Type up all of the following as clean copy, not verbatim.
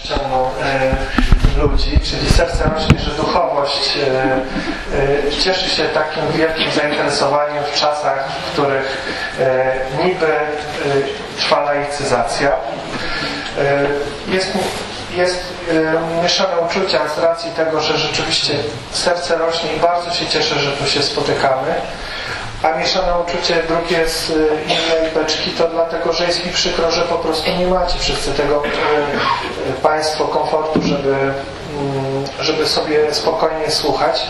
ludzi, czyli serce rośnie, że duchowość cieszy się takim wielkim zainteresowaniem w czasach, w których niby trwa laicyzacja. Jest mieszane uczucia z racji tego, że rzeczywiście serce rośnie i bardzo się cieszę, że tu się spotykamy. A mieszane uczucie drugie z innej beczki to dlatego, że jest mi przykro, że po prostu nie macie wszyscy tego Państwo komfortu, żeby sobie spokojnie słuchać.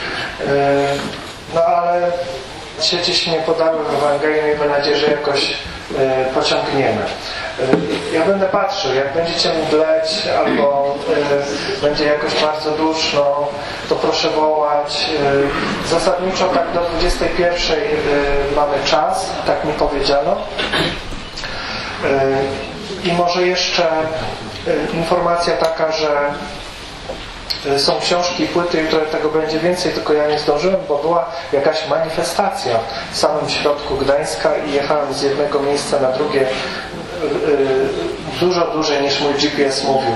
No ale sieci się nie podały w Ewangelii, miejmy nadzieję, że jakoś pociągniemy. Ja będę patrzył, jak będziecie mdleć albo będzie jakoś bardzo duszno, to proszę wołać. Zasadniczo tak do 21 mamy czas, tak mi powiedziano. I może jeszcze informacja taka, że są książki, płyty, jutro tego będzie więcej, tylko ja nie zdążyłem, bo była jakaś manifestacja w samym środku Gdańska i jechałem z jednego miejsca na drugie dużo dłużej niż mój GPS mówił.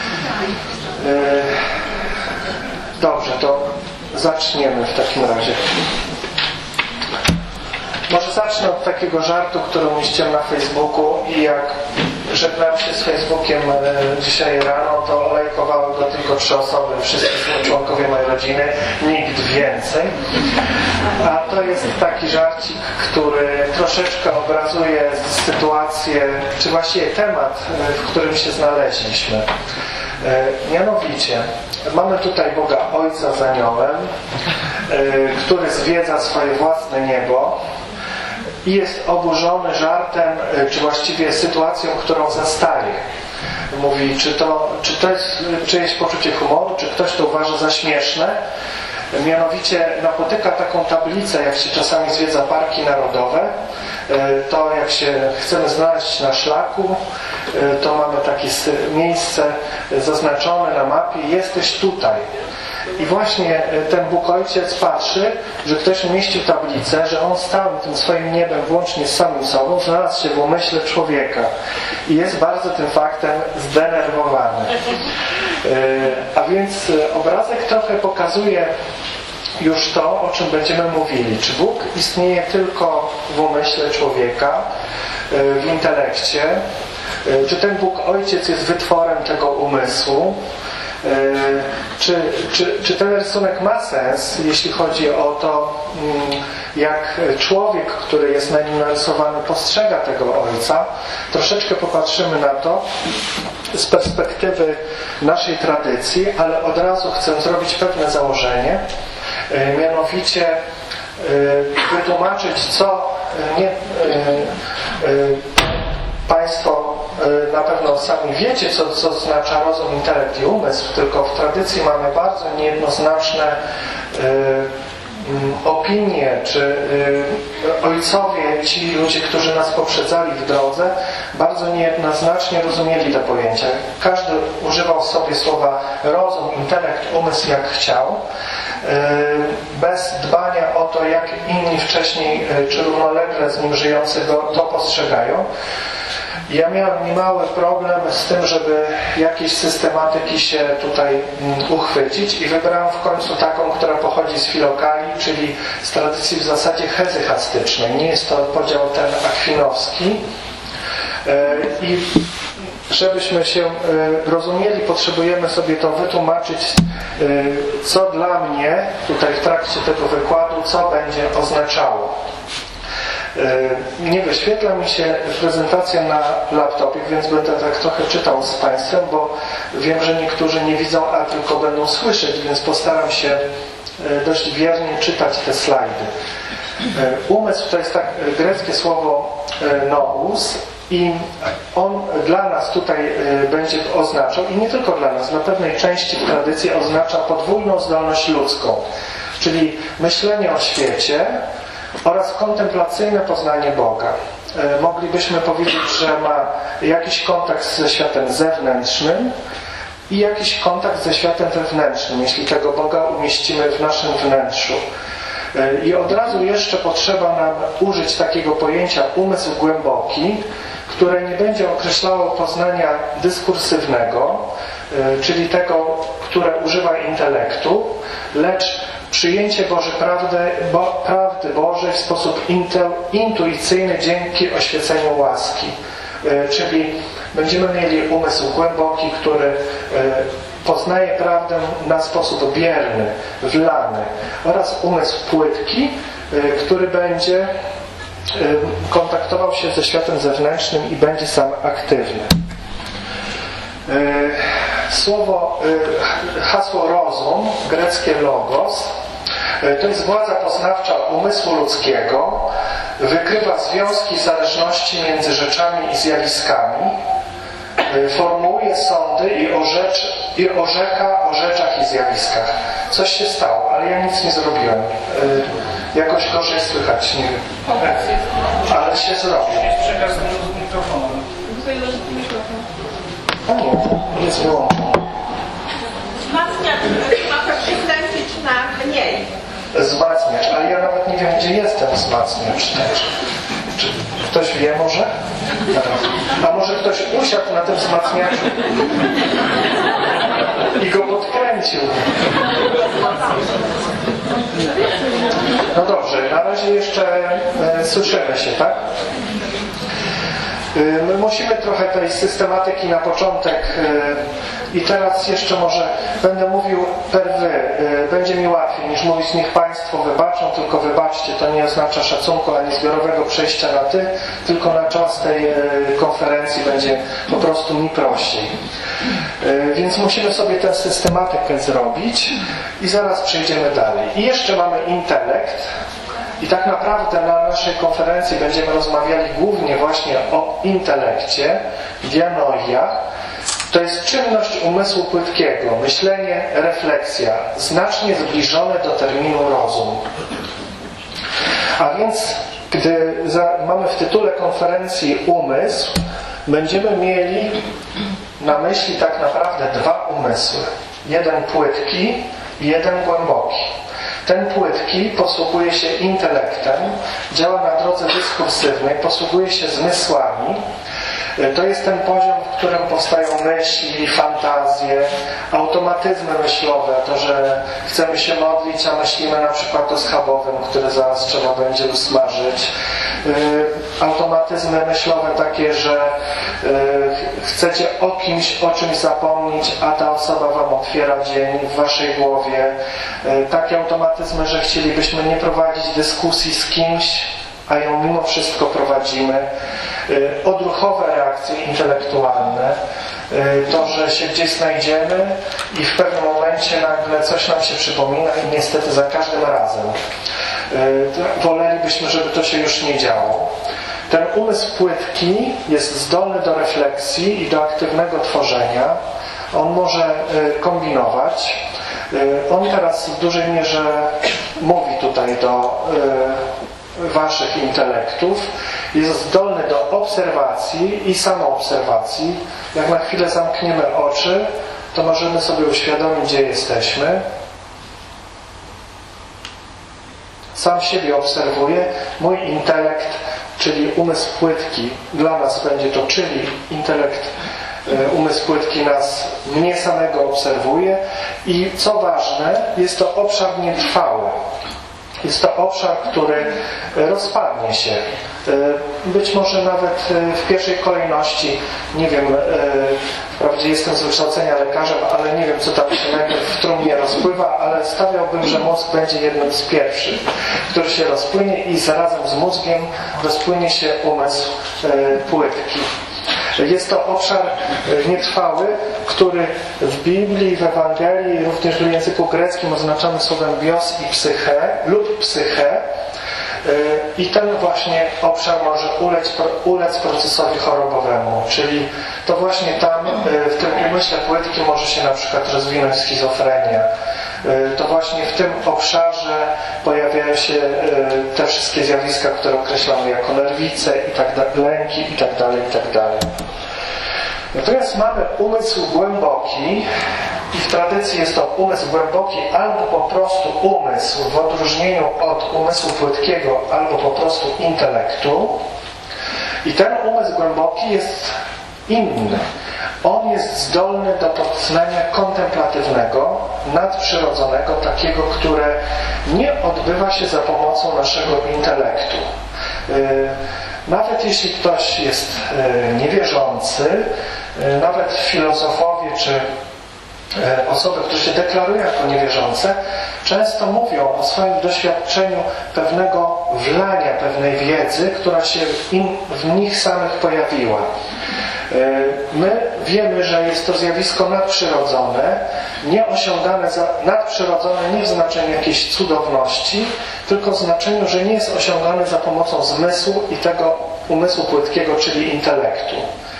Dobrze, to zaczniemy w takim razie. Może zacznę od takiego żartu, który umieściłem na Facebooku i jak żegnałem się z Facebookiem dzisiaj rano, to olejkowały go tylko 3 osoby, wszyscy członkowie mojej rodziny, nikt więcej. A to jest taki żarcik, który troszeczkę obrazuje sytuację, czy właściwie temat, w którym się znaleźliśmy. Mianowicie, mamy tutaj Boga Ojca z aniołem, który zwiedza swoje własne niebo i jest oburzony żartem, czy właściwie sytuacją, którą zastaje. Mówi, czy to jest czyjeś poczucie humoru, czy ktoś to uważa za śmieszne. Mianowicie napotyka taką tablicę, jak się czasami zwiedza parki narodowe, to jak się chcemy znaleźć na szlaku, to mamy takie miejsce zaznaczone na mapie, jesteś tutaj. I właśnie ten Bóg Ojciec patrzy, że ktoś umieścił tablicę, że on z całym tym swoim niebem, włącznie z samym sobą, znalazł się w umyśle człowieka. I jest bardzo tym faktem zdenerwowany. A więc obrazek trochę pokazuje już to, o czym będziemy mówili. Czy Bóg istnieje tylko w umyśle człowieka, w intelekcie? Czy ten Bóg Ojciec jest wytworem tego umysłu? Czy ten rysunek ma sens, jeśli chodzi o to, jak człowiek, który jest na nim narysowany, postrzega tego Ojca? Troszeczkę popatrzymy na to z perspektywy naszej tradycji, ale od razu chcę zrobić pewne założenie, mianowicie wytłumaczyć, co Państwo na pewno sami wiecie, co oznacza rozum, intelekt i umysł, tylko w tradycji mamy bardzo niejednoznaczne opinie, czy ojcowie, ci ludzie, którzy nas poprzedzali w drodze, bardzo niejednoznacznie rozumieli te pojęcia. Każdy używał sobie słowa rozum, intelekt, umysł jak chciał, bez dbania o to, jak inni wcześniej, czy równolegle z nim żyjący to postrzegają. Ja miałem niemały problem z tym, żeby jakieś systematyki się tutaj uchwycić i wybrałem w końcu taką, która pochodzi z Filokalii, czyli z tradycji w zasadzie hezychastycznej. Nie jest to podział ten akwinowski. I żebyśmy się rozumieli, potrzebujemy sobie to wytłumaczyć, co dla mnie tutaj w trakcie tego wykładu, co będzie oznaczało. Nie wyświetla mi się prezentacja na laptopie, więc będę tak trochę czytał z Państwem, bo wiem, że niektórzy nie widzą, a tylko będą słyszeć, więc postaram się dość wiernie czytać te slajdy. Umysł to jest tak greckie słowo nous i on dla nas tutaj będzie oznaczał, i nie tylko dla nas, dla pewnej części w tradycji oznacza podwójną zdolność ludzką, czyli myślenie o świecie oraz kontemplacyjne poznanie Boga. Moglibyśmy powiedzieć, że ma jakiś kontakt ze światem zewnętrznym i jakiś kontakt ze światem wewnętrznym, jeśli tego Boga umieścimy w naszym wnętrzu. I od razu jeszcze potrzeba nam użyć takiego pojęcia umysł głęboki, które nie będzie określało poznania dyskursywnego, czyli tego, które używa intelektu, lecz przyjęcie Bożej prawdy Bożej w sposób intuicyjny dzięki oświeceniu łaski. Czyli będziemy mieli umysł głęboki, który poznaje prawdę na sposób bierny, wlany, oraz umysł płytki, który będzie kontaktował się ze światem zewnętrznym i będzie sam aktywny. Hasło rozum, greckie logos, to jest władza poznawcza umysłu ludzkiego, wykrywa związki zależności między rzeczami i zjawiskami, formułuje sądy i orzeka o rzeczach i zjawiskach. Coś się stało, ale ja nic nie zrobiłem. Jakoś gorzej słychać, nie wiem. Ale się zrobił. Jest przekaz z mikrofonu. A nie, jest wyłączony. Wzmacniacz ma przestępcy czy na mniej? Wzmacniacz, ale ja nawet nie wiem, gdzie jest ten wzmacniacz też. Czy ktoś wie może? A może ktoś usiadł na tym wzmacniaczu i go podkręcił? No dobrze, na razie jeszcze słyszymy się, tak? My musimy trochę tej systematyki na początek i teraz jeszcze może będę mówił per wy. Będzie mi łatwiej niż mówić niech Państwo wybaczą, tylko wybaczcie. To nie oznacza szacunku ani zbiorowego przejścia na ty, tylko na czas tej konferencji będzie po prostu mi prościej. Więc musimy sobie tę systematykę zrobić i zaraz przejdziemy dalej. I jeszcze mamy intelekt. I tak naprawdę na naszej konferencji będziemy rozmawiali głównie właśnie o intelekcie, dianoia. To jest czynność umysłu płytkiego, myślenie, refleksja, znacznie zbliżone do terminu rozum. A więc, gdy mamy w tytule konferencji umysł, będziemy mieli na myśli tak naprawdę dwa umysły. Jeden płytki i jeden głęboki. Ten płytki posługuje się intelektem, działa na drodze dyskursywnej, posługuje się zmysłami. To jest ten poziom, w którym powstają myśli, fantazje, automatyzmy myślowe, to, że chcemy się modlić, a myślimy na przykład o schabowym, który zaraz trzeba będzie usmażyć. Automatyzmy myślowe takie, że chcecie o czymś zapomnieć, a ta osoba wam otwiera dzień w waszej głowie. Takie automatyzmy, że chcielibyśmy nie prowadzić dyskusji z kimś, a ją mimo wszystko prowadzimy. Odruchowe reakcje intelektualne, to, że się gdzieś znajdziemy i w pewnym momencie nagle coś nam się przypomina i niestety za każdym razem wolelibyśmy, żeby to się już nie działo. Ten umysł płytki jest zdolny do refleksji i do aktywnego tworzenia. On może kombinować. On teraz w dużej mierze mówi tutaj do waszych intelektów, jest zdolny do obserwacji i samoobserwacji. Jak na chwilę zamkniemy oczy, to możemy sobie uświadomić, gdzie jesteśmy. Sam siebie obserwuję. Mój intelekt, czyli umysł płytki, dla nas będzie to, czyli intelekt, umysł płytki mnie samego obserwuje i co ważne, jest to obszar nietrwały. Jest to obszar, który rozpadnie się. Być może nawet w pierwszej kolejności, nie wiem, wprawdzie jestem z wykształcenia lekarzem, ale nie wiem, co tam się najpierw w trumnie rozpływa, ale stawiałbym, że mózg będzie jednym z pierwszych, który się rozpłynie i zarazem z mózgiem rozpłynie się umysł płytki. Jest to obszar nietrwały, który w Biblii, w Ewangelii, również w języku greckim oznaczamy słowem bios i psyche lub psyche. I ten właśnie obszar może ulec procesowi chorobowemu, czyli to właśnie tam, w tym umyśle płytki może się na przykład rozwinąć schizofrenia. To właśnie w tym obszarze pojawiają się te wszystkie zjawiska, które określamy jako nerwice, lęki itd. Natomiast mamy umysł głęboki i w tradycji jest to umysł głęboki albo po prostu umysł w odróżnieniu od umysłu płytkiego albo po prostu intelektu. I ten umysł głęboki jest inny. On jest zdolny do poznania kontemplatywnego, nadprzyrodzonego, takiego, które nie odbywa się za pomocą naszego intelektu. Nawet jeśli ktoś jest niewierzący, nawet filozofowie czy osoby, które się deklarują jako niewierzące, często mówią o swoim doświadczeniu pewnego wlania, pewnej wiedzy, która się w nich samych pojawiła. My wiemy, że jest to zjawisko nadprzyrodzone, nadprzyrodzone nie w znaczeniu jakiejś cudowności, tylko w znaczeniu, że nie jest osiągane za pomocą zmysłu i tego umysłu płytkiego, czyli intelektu.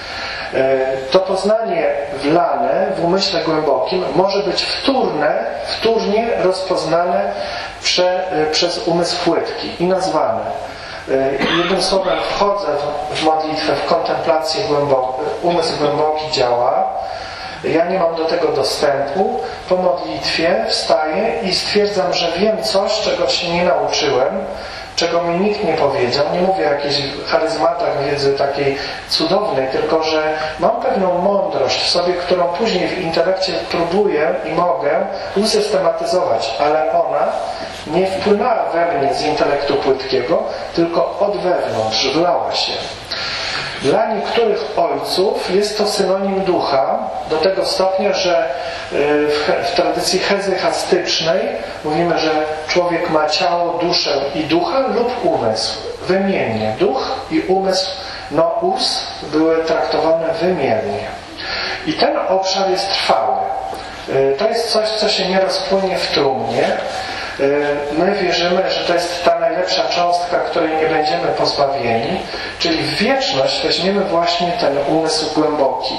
To poznanie wlane w umyśle głębokim może być wtórnie rozpoznane przez umysł płytki i nazwane. Jednym słowem, wchodzę w modlitwę, w kontemplację umysł głęboki działa, ja nie mam do tego dostępu, po modlitwie wstaję i stwierdzam, że wiem coś, czego się nie nauczyłem, czego mi nikt nie powiedział. Nie mówię o jakichś charyzmatach wiedzy takiej cudownej, tylko że mam pewną mądrość w sobie, którą później w intelekcie próbuję i mogę usystematyzować, ale ona nie wpłynęła we mnie z intelektu płytkiego, tylko od wewnątrz, wlała się. Dla niektórych ojców jest to synonim ducha, do tego stopnia, że w tradycji hezychastycznej mówimy, że człowiek ma ciało, duszę i ducha lub umysł. Wymiennie. Duch i umysł, nous, były traktowane wymiennie. I ten obszar jest trwały. To jest coś, co się nie rozpłynie w trumnie. My wierzymy, że to jest ta najlepsza cząstka, której nie będziemy pozbawieni, czyli w wieczność weźmiemy właśnie ten umysł głęboki,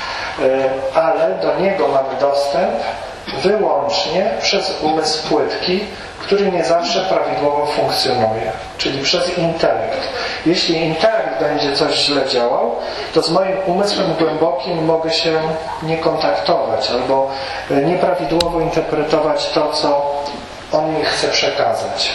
ale do niego mamy dostęp wyłącznie przez umysł płytki, który nie zawsze prawidłowo funkcjonuje, czyli przez intelekt. Jeśli intelekt będzie coś źle działał, to z moim umysłem głębokim mogę się nie kontaktować albo nieprawidłowo interpretować to, co on mi chce przekazać.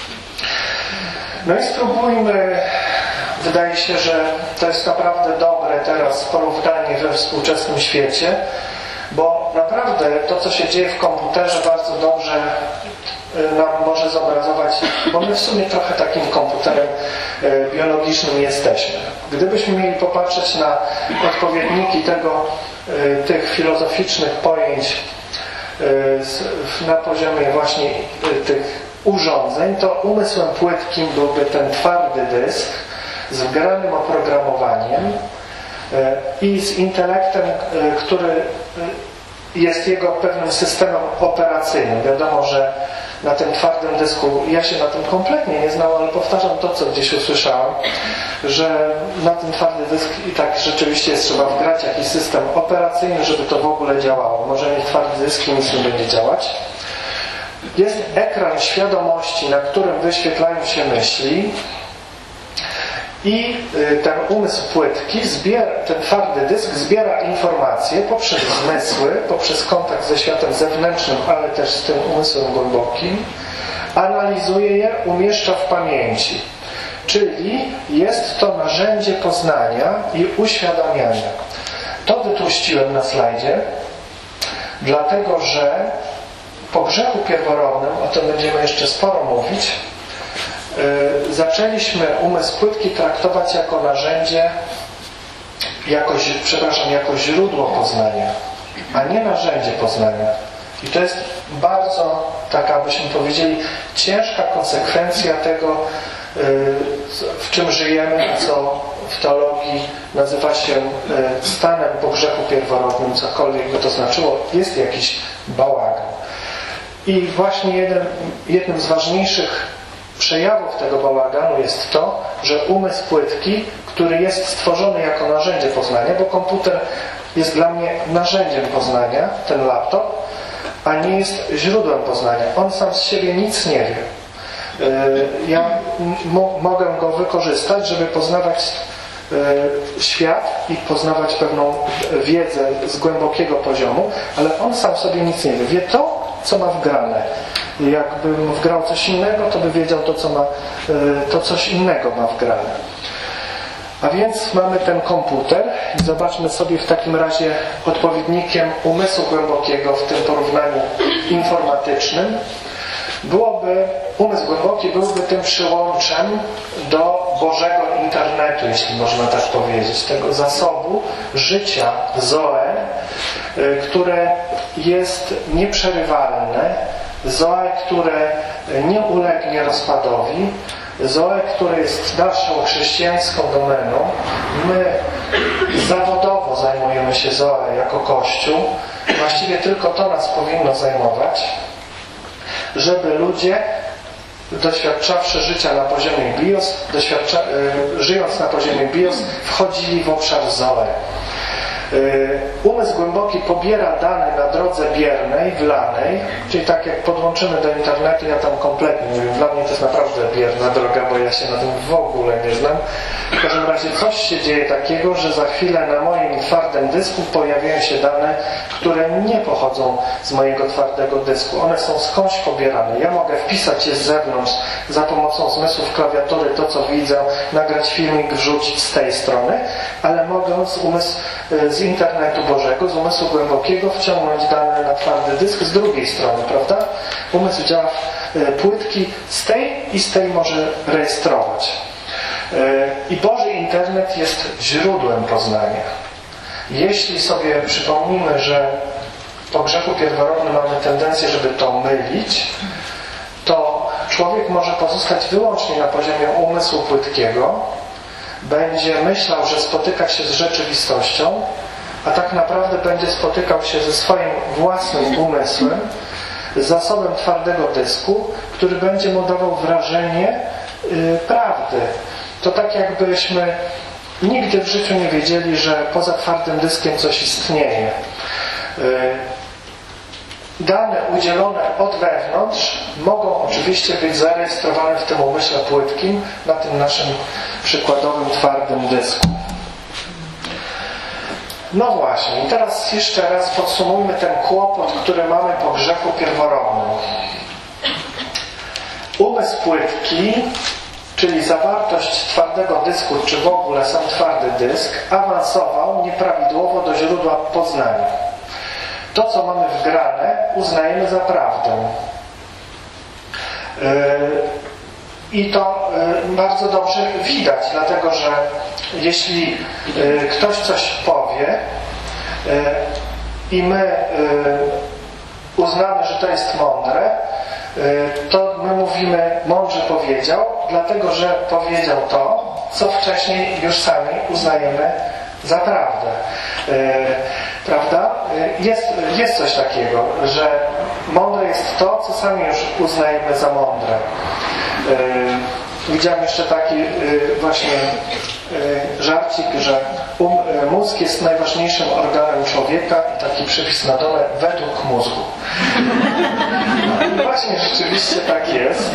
No i spróbujmy, wydaje się, że to jest naprawdę dobre teraz porównanie we współczesnym świecie, bo naprawdę to, co się dzieje w komputerze, bardzo dobrze nam może zobrazować, bo my w sumie trochę takim komputerem biologicznym jesteśmy. Gdybyśmy mieli popatrzeć na odpowiedniki tych filozoficznych pojęć na poziomie właśnie tych urządzeń, to umysłem płytkim byłby ten twardy dysk z wgranym oprogramowaniem i z intelektem, który jest jego pewnym systemem operacyjnym. Wiadomo, że na tym twardym dysku, ja się na tym kompletnie nie znam, ale powtarzam to, co gdzieś usłyszałem, że na ten twardy dysk i tak rzeczywiście trzeba wgrać jakiś system operacyjny, żeby to w ogóle działało. Może mieć twardy dysk i nic nie będzie działać. Jest ekran świadomości, na którym wyświetlają się myśli i ten umysł płytki, ten twardy dysk zbiera informacje poprzez zmysły, poprzez kontakt ze światem zewnętrznym, ale też z tym umysłem głębokim, analizuje je, umieszcza w pamięci. Czyli jest to narzędzie poznania i uświadamiania. To wytłuściłem na slajdzie, dlatego że po grzechu pierworodnym, o tym będziemy jeszcze sporo mówić, zaczęliśmy umysł płytki traktować jako narzędzie, jako źródło poznania, a nie narzędzie poznania. I to jest bardzo taka, byśmy powiedzieli, ciężka konsekwencja tego, w czym żyjemy, a co w teologii nazywa się stanem po grzechu pierworodnym, cokolwiek by to znaczyło, jest jakiś bałagan. I właśnie jednym z ważniejszych przejawów tego bałaganu jest to, że umysł płytki, który jest stworzony jako narzędzie poznania, bo komputer jest dla mnie narzędziem poznania, ten laptop, a nie jest źródłem poznania. On sam z siebie nic nie wie. Ja mogę go wykorzystać, żeby poznawać świat i poznawać pewną wiedzę z głębokiego poziomu, ale on sam sobie nic nie wie. Wie to, co ma wgrane. Jakbym wgrał coś innego, to by wiedział to, co coś innego ma wgrane. A więc mamy ten komputer i zobaczmy sobie w takim razie odpowiednikiem umysłu głębokiego w tym porównaniu informatycznym. Umysł głęboki byłby tym przyłączem do Bożego internetu, jeśli można tak powiedzieć, tego zasobu życia Zoe, które jest nieprzerywalne, Zoe, które nie ulegnie rozpadowi, Zoe, które jest naszą chrześcijańską domeną. My zawodowo zajmujemy się Zoe jako Kościół. Właściwie tylko to nas powinno zajmować, żeby ludzie, doświadczawszy życia na poziomie bios, żyjąc na poziomie bios, wchodzili w obszar Zoe. Umysł głęboki pobiera dane na drodze biernej, wlanej, czyli tak jak podłączymy do internetu, ja tam kompletnie nie wiem, dla mnie to jest naprawdę bierna droga, bo ja się na tym w ogóle nie znam. W każdym razie coś się dzieje takiego, że za chwilę na moim twardym dysku pojawiają się dane, które nie pochodzą z mojego twardego dysku. One są skądś pobierane. Ja mogę wpisać je z zewnątrz za pomocą zmysłów klawiatury, to co widzę, nagrać filmik, wrzucić z tej strony, ale mogę z internetu Bożego, z umysłu głębokiego wciągnąć dane na twardy dysk z drugiej strony, prawda? Umysł działa płytki z tej i z tej może rejestrować. I Boży internet jest źródłem poznania. Jeśli sobie przypomnimy, że po grzechu pierworodnym mamy tendencję, żeby to mylić, to człowiek może pozostać wyłącznie na poziomie umysłu płytkiego, będzie myślał, że spotyka się z rzeczywistością, a tak naprawdę będzie spotykał się ze swoim własnym umysłem, z zasobem twardego dysku, który będzie mu dawał wrażenie prawdy. To tak jakbyśmy nigdy w życiu nie wiedzieli, że poza twardym dyskiem coś istnieje. Dane udzielone od wewnątrz mogą oczywiście być zarejestrowane w tym umyśle płytkim, na tym naszym przykładowym twardym dysku. No właśnie, i teraz jeszcze raz podsumujmy ten kłopot, który mamy po grzechu pierworodnym. Umysł płytki, czyli zawartość twardego dysku, czy w ogóle sam twardy dysk, awansował nieprawidłowo do źródła poznania. To, co mamy wgrane, uznajemy za prawdę. I to bardzo dobrze widać, dlatego że jeśli ktoś coś powie i my uznamy, że to jest mądre, to my mówimy, mądrze powiedział, dlatego że powiedział to, co wcześniej już sami uznajemy za prawdę. Prawda? Jest coś takiego, że mądre jest to, co sami już uznajemy za mądre. Widziałem jeszcze taki właśnie żarcik, że mózg jest najważniejszym organem człowieka i taki przypis na dole według mózgu. Właśnie rzeczywiście tak jest.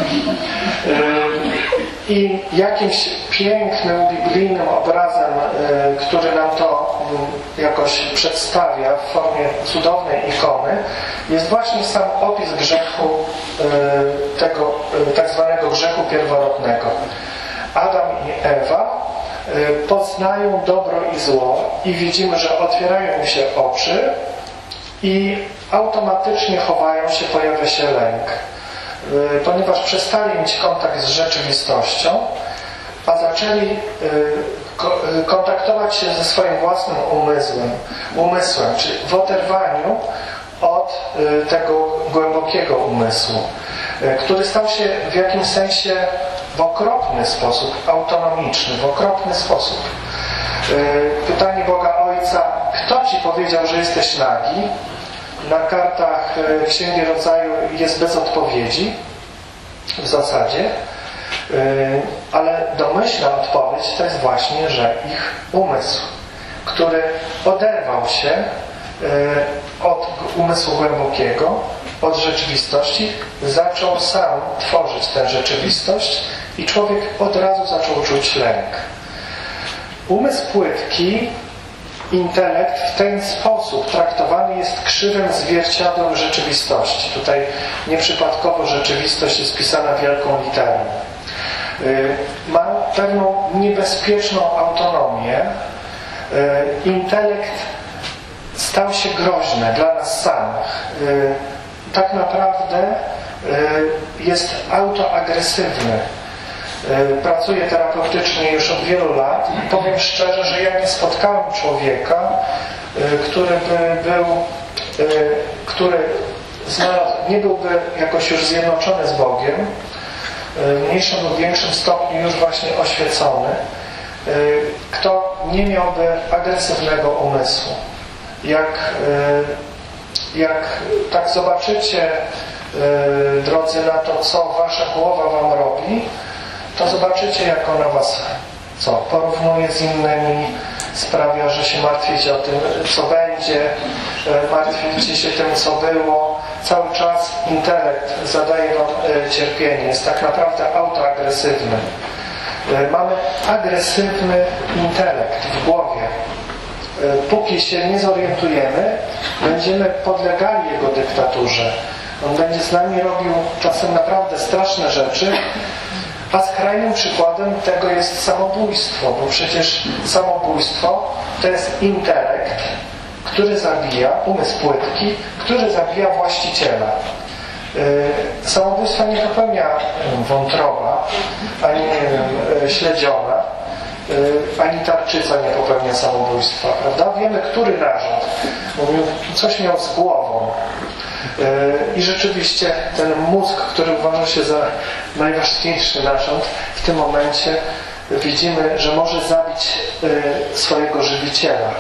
I jakimś pięknym, biblijnym obrazem, który nam to jakoś przedstawia w formie cudownej ikony, jest właśnie sam opis grzechu, tego tak zwanego grzechu pierworodnego. Adam i Ewa poznają dobro i zło i widzimy, że otwierają im się oczy i automatycznie chowają się, pojawia się lęk. Ponieważ przestali mieć kontakt z rzeczywistością, a zaczęli kontaktować się ze swoim własnym umysłem, czyli w oderwaniu od tego głębokiego umysłu, który stał się w jakimś sensie w okropny sposób autonomiczny, w okropny sposób. Pytanie Boga Ojca, kto Ci powiedział, że jesteś nagi? Na kartach Księgi Rodzaju jest bez odpowiedzi w zasadzie, ale domyślna odpowiedź to jest właśnie, że ich umysł, który oderwał się od umysłu głębokiego, od rzeczywistości, zaczął sam tworzyć tę rzeczywistość i człowiek od razu zaczął czuć lęk. Umysł płytki, intelekt w ten sposób traktowany jest krzywym zwierciadłem rzeczywistości. Tutaj nieprzypadkowo rzeczywistość jest pisana wielką literą. ma pewną niebezpieczną autonomię. Intelekt stał się groźny dla nas samych. Tak naprawdę jest autoagresywny. Pracuję terapeutycznie już od wielu lat i powiem szczerze, że ja nie spotkałem człowieka, który nie byłby jakoś już zjednoczony z Bogiem, w mniejszym lub większym stopniu już właśnie oświecony, kto nie miałby agresywnego umysłu. Jak tak zobaczycie, drodzy, na to, co wasza głowa wam robi, to zobaczycie, jak ona was porównuje z innymi, sprawia, że się martwicie o tym, co będzie, martwicie się tym, co było. Cały czas intelekt zadaje wam cierpienie, jest tak naprawdę autoagresywny. Mamy agresywny intelekt w głowie. Póki się nie zorientujemy, będziemy podlegali jego dyktaturze. On będzie z nami robił czasem naprawdę straszne rzeczy, a skrajnym przykładem tego jest samobójstwo, bo przecież samobójstwo to jest intelekt, który zabija, umysł płytki, który zabija właściciela. Samobójstwa nie popełnia wątroba, ani śledziona, ani tarczyca nie popełnia samobójstwa, prawda? Wiemy, który narząd. Mówił, coś miał z głową. I rzeczywiście ten mózg, który uważa się za najważniejszy narząd, w tym momencie widzimy, że może zabić swojego żywiciela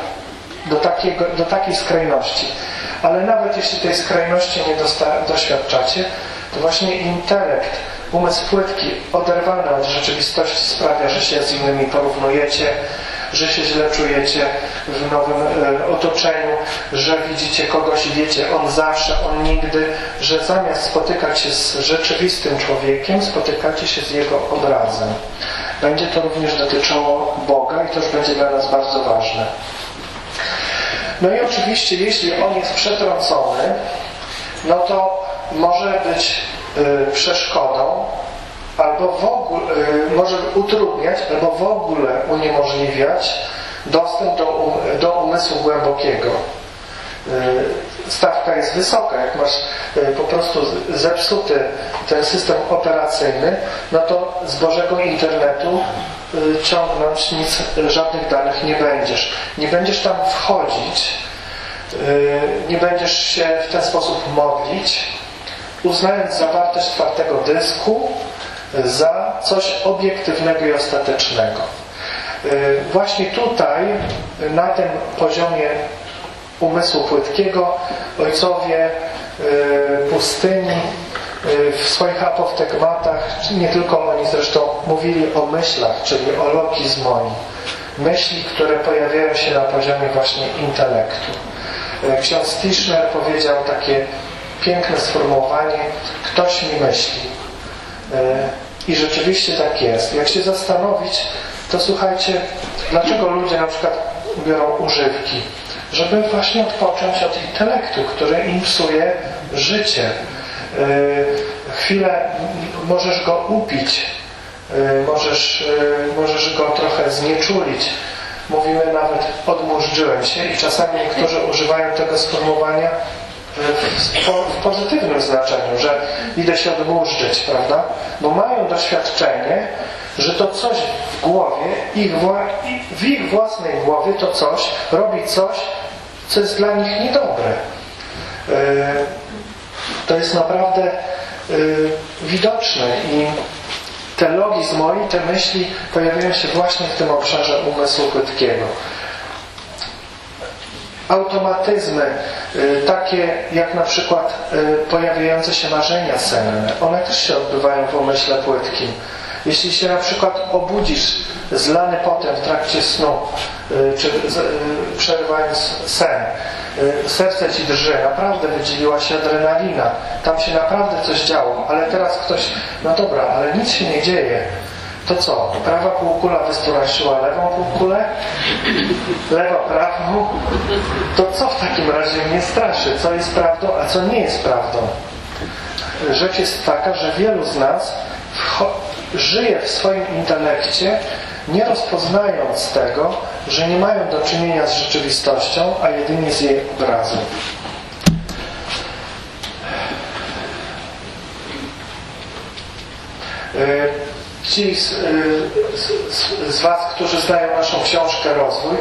do takiej skrajności. Ale nawet jeśli tej skrajności nie doświadczacie, to właśnie intelekt, umysł płytki oderwany od rzeczywistości sprawia, że się z innymi porównujecie, że się źle czujecie w nowym otoczeniu, że widzicie kogoś i wiecie, on zawsze, on nigdy, że zamiast spotykać się z rzeczywistym człowiekiem, spotykacie się z jego obrazem. Będzie to również dotyczyło Boga i to już będzie dla nas bardzo ważne. No i oczywiście, jeśli on jest przetrącony, no to może być przeszkodą, albo w ogóle, może utrudniać, albo w ogóle uniemożliwiać dostęp do umysłu głębokiego. Stawka jest wysoka. Jak masz po prostu zepsuty ten system operacyjny, no to z Bożego internetu ciągnąć nic, żadnych danych nie będziesz. Nie będziesz tam wchodzić, nie będziesz się w ten sposób modlić, uznając zawartość twardego dysku za coś obiektywnego i ostatecznego. Właśnie tutaj, na tym poziomie umysłu płytkiego, ojcowie pustyni w swoich apoftegmatach, nie tylko oni zresztą, mówili o myślach, czyli o logizmoi. Myśli, które pojawiają się na poziomie właśnie intelektu. Ksiądz Tischner powiedział takie piękne sformułowanie: ktoś mi myśli. I rzeczywiście tak jest. Jak się zastanowić, to słuchajcie, dlaczego ludzie na przykład biorą używki? Żeby właśnie odpocząć od intelektu, który im psuje życie. Chwilę możesz go upić, możesz go trochę znieczulić. Mówimy nawet odmurzyłem się i czasami niektórzy używają tego sformułowania w pozytywnym znaczeniu, że idę się odmurzyć, prawda? Bo mają doświadczenie, że to coś w głowie, w ich własnej głowie to coś robi coś, co jest dla nich niedobre. To jest naprawdę widoczne i te logizmoi, te myśli pojawiają się właśnie w tym obszarze umysłu płytkiego. Automatyzmy, takie jak na przykład pojawiające się marzenia senne, one też się odbywają w umyśle płytkim. Jeśli się na przykład obudzisz zlany potem w trakcie snu, czy przerywając sen, serce ci drży, naprawdę wydzieliła się adrenalina, tam się naprawdę coś działo, ale teraz ktoś, no dobra, ale nic się nie dzieje. To co? Prawa półkula wystraszyła lewą półkulę? Lewa prawą? To co w takim razie mnie straszy? Co jest prawdą, a co nie jest prawdą? Rzecz jest taka, że wielu z nas żyje w swoim intelekcie, nie rozpoznając tego, że nie mają do czynienia z rzeczywistością, a jedynie z jej obrazem. Ci z Was, którzy znają naszą książkę Rozwój,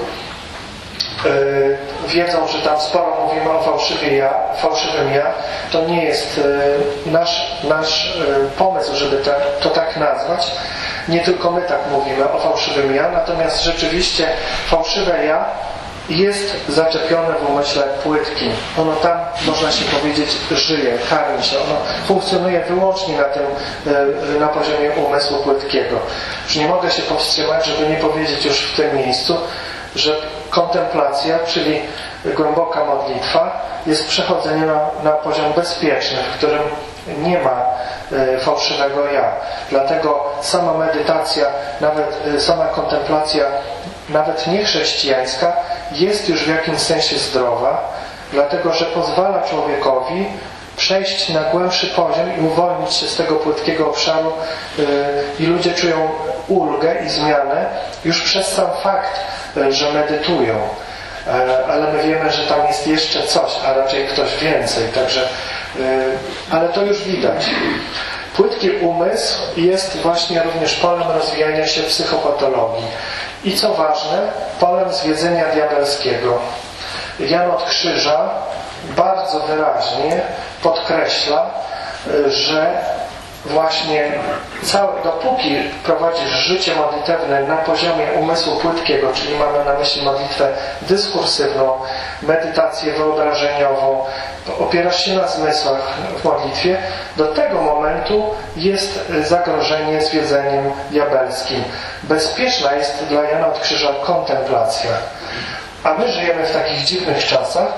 wiedzą, że tam sporo mówimy o fałszywym ja. To nie jest nasz pomysł, żeby to tak nazwać. Nie tylko my tak mówimy o fałszywym ja, natomiast rzeczywiście fałszywe ja jest zaczepione w umyśle płytkim. Ono tam, można się powiedzieć, żyje, karmi się. Ono funkcjonuje wyłącznie na poziomie umysłu płytkiego. Już nie mogę się powstrzymać, żeby nie powiedzieć już w tym miejscu, że kontemplacja, czyli głęboka modlitwa, jest przechodzeniem na poziom bezpieczny, w którym nie ma fałszywego ja. Dlatego sama medytacja, sama kontemplacja, nawet niechrześcijańska, jest już w jakimś sensie zdrowa, dlatego że pozwala człowiekowi przejść na głębszy poziom i uwolnić się z tego płytkiego obszaru i ludzie czują ulgę i zmianę już przez sam fakt, że medytują. Ale my wiemy, że tam jest jeszcze coś, a raczej ktoś więcej. Także, ale to już widać. Płytki umysł jest właśnie również polem rozwijania się psychopatologii. I co ważne, polem zwiedzenia diabelskiego. Jan od Krzyża bardzo wyraźnie podkreśla, że właśnie dopóki prowadzisz życie modlitewne na poziomie umysłu płytkiego, czyli mamy na myśli modlitwę dyskursywną, medytację wyobrażeniową, opierasz się na zmysłach w modlitwie, do tego momentu jest zagrożenie zwiedzeniem diabelskim. Bezpieczna jest dla Jana od Krzyża kontemplacja. A my żyjemy w takich dziwnych czasach,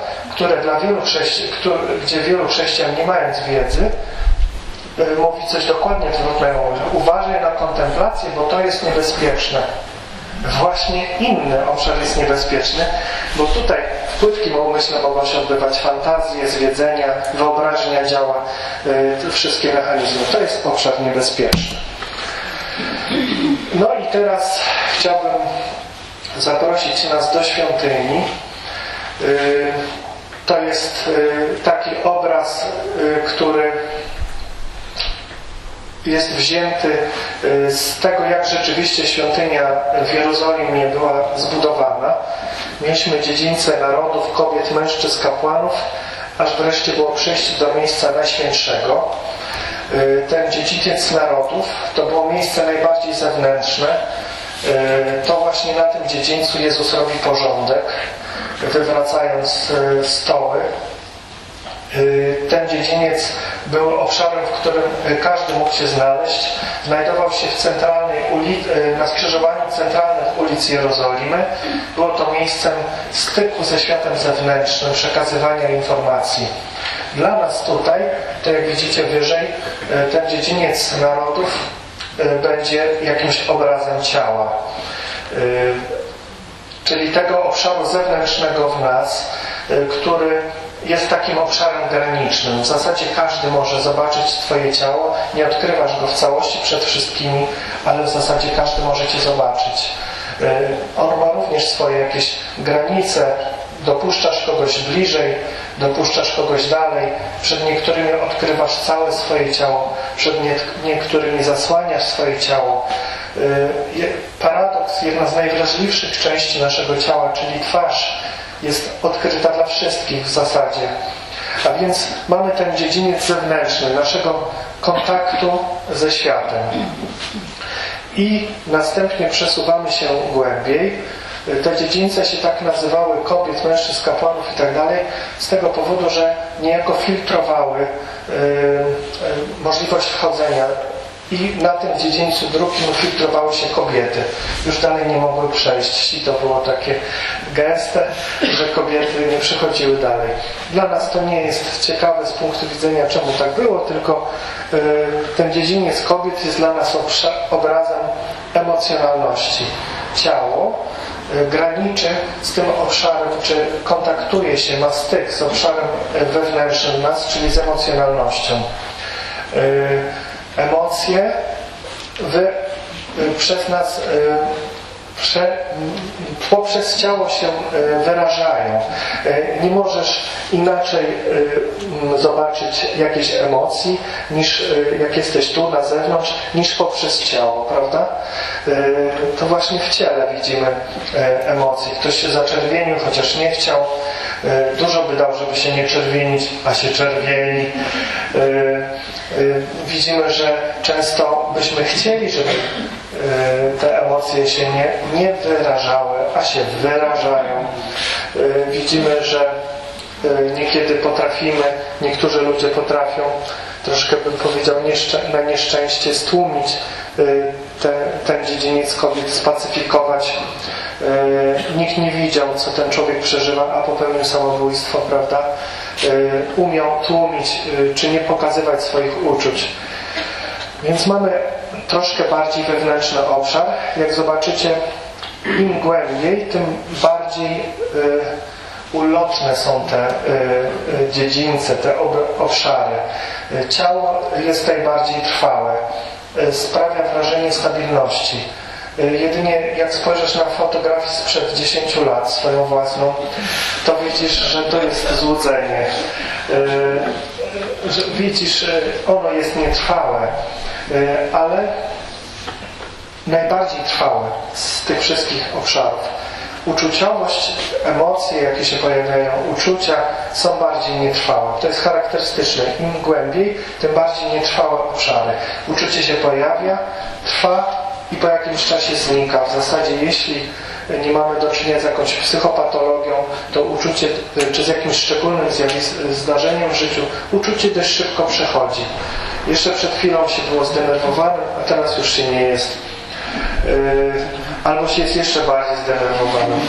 gdzie wielu chrześcijan, nie mając wiedzy, mówi coś dokładnie odwrotnego. Uważaj na kontemplację, bo to jest niebezpieczne. Właśnie inny obszar jest niebezpieczny, bo tutaj w płytkim umyśle mogą się odbywać fantazje, zwiedzenia, wyobraźnia działa, wszystkie mechanizmy. To jest obszar niebezpieczny. No i teraz chciałbym zaprosić nas do świątyni. To jest taki obraz, który jest wzięty z tego, jak rzeczywiście świątynia w Jerozolimie była zbudowana. Mieliśmy dziedzińce narodów, kobiet, mężczyzn, kapłanów, aż wreszcie było przejście do miejsca najświętszego. Ten dziedziniec narodów to było miejsce najbardziej zewnętrzne. To właśnie na tym dziedzińcu Jezus robi porządek, wywracając stoły. Ten dziedziniec był obszarem, w którym każdy mógł się znaleźć. Znajdował się na skrzyżowaniu centralnych ulic Jerozolimy. Było to miejscem styku ze światem zewnętrznym, przekazywania informacji. Dla nas tutaj, to jak widzicie wyżej, ten dziedziniec narodów będzie jakimś obrazem ciała. Czyli tego obszaru zewnętrznego w nas, który jest takim obszarem granicznym. W zasadzie każdy może zobaczyć Twoje ciało. Nie odkrywasz go w całości przed wszystkimi, ale w zasadzie każdy może Cię zobaczyć. On ma również swoje jakieś granice. Dopuszczasz kogoś bliżej, dopuszczasz kogoś dalej. Przed niektórymi odkrywasz całe swoje ciało, przed niektórymi zasłaniasz swoje ciało. Paradoks, jedna z najwrażliwszych części naszego ciała, czyli twarz, jest odkryta dla wszystkich w zasadzie. A więc mamy ten dziedziniec zewnętrzny naszego kontaktu ze światem. I następnie przesuwamy się głębiej. Te dziedzińce się tak nazywały, kobiet, mężczyzn, kapłanów i tak dalej, z tego powodu, że niejako filtrowały możliwość wchodzenia. I na tym dziedzińcu drugim filtrowały się kobiety. Już dalej nie mogły przejść. I to było takie gęste, że kobiety nie przechodziły dalej. Dla nas to nie jest ciekawe z punktu widzenia, czemu tak było, tylko ten dziedziniec kobiet jest dla nas obrazem emocjonalności. Ciało graniczy z tym obszarem, czy kontaktuje się, ma styk z obszarem wewnętrznym nas, czyli z emocjonalnością. Emocje wy przez nas poprzez ciało się wyrażają. Nie możesz inaczej zobaczyć jakiejś emocji, niż jak jesteś tu na zewnątrz, niż poprzez ciało, prawda? To właśnie w ciele widzimy emocje. Ktoś się zaczerwienił, chociaż nie chciał. Dużo by dał, żeby się nie czerwienić, a się czerwieni. Widzimy, że często byśmy chcieli, żeby te emocje się nie wyrażały, a się wyrażają. Widzimy, że niekiedy potrafimy, niektórzy ludzie potrafią, troszkę bym powiedział na nieszczęście, stłumić ten dziedziniec kobiet, spacyfikować. Nikt nie widział, co ten człowiek przeżywa, a popełnił samobójstwo, prawda? Umiał tłumić, czy nie pokazywać swoich uczuć. Więc mamy troszkę bardziej wewnętrzny obszar. Jak zobaczycie, im głębiej, tym bardziej ulotne są te dziedzińce, te obszary. Ciało jest najbardziej trwałe. Sprawia wrażenie stabilności. Jedynie jak spojrzysz na fotografię sprzed 10 lat, swoją własną, to widzisz, że to jest złudzenie. Widzisz, ono jest nietrwałe, ale najbardziej trwałe z tych wszystkich obszarów. Uczuciowość, emocje, jakie się pojawiają, uczucia są bardziej nietrwałe. To jest charakterystyczne. Im głębiej, tym bardziej nietrwałe obszary. Uczucie się pojawia, trwa i po jakimś czasie znika. W zasadzie jeśli nie mamy do czynienia z jakąś psychopatologią, to uczucie, czy z jakimś szczególnym zdarzeniem w życiu, uczucie dość szybko przechodzi. Jeszcze przed chwilą się było zdenerwowanym, a teraz już się nie jest. Albo się jest jeszcze bardziej zdenerwowanym.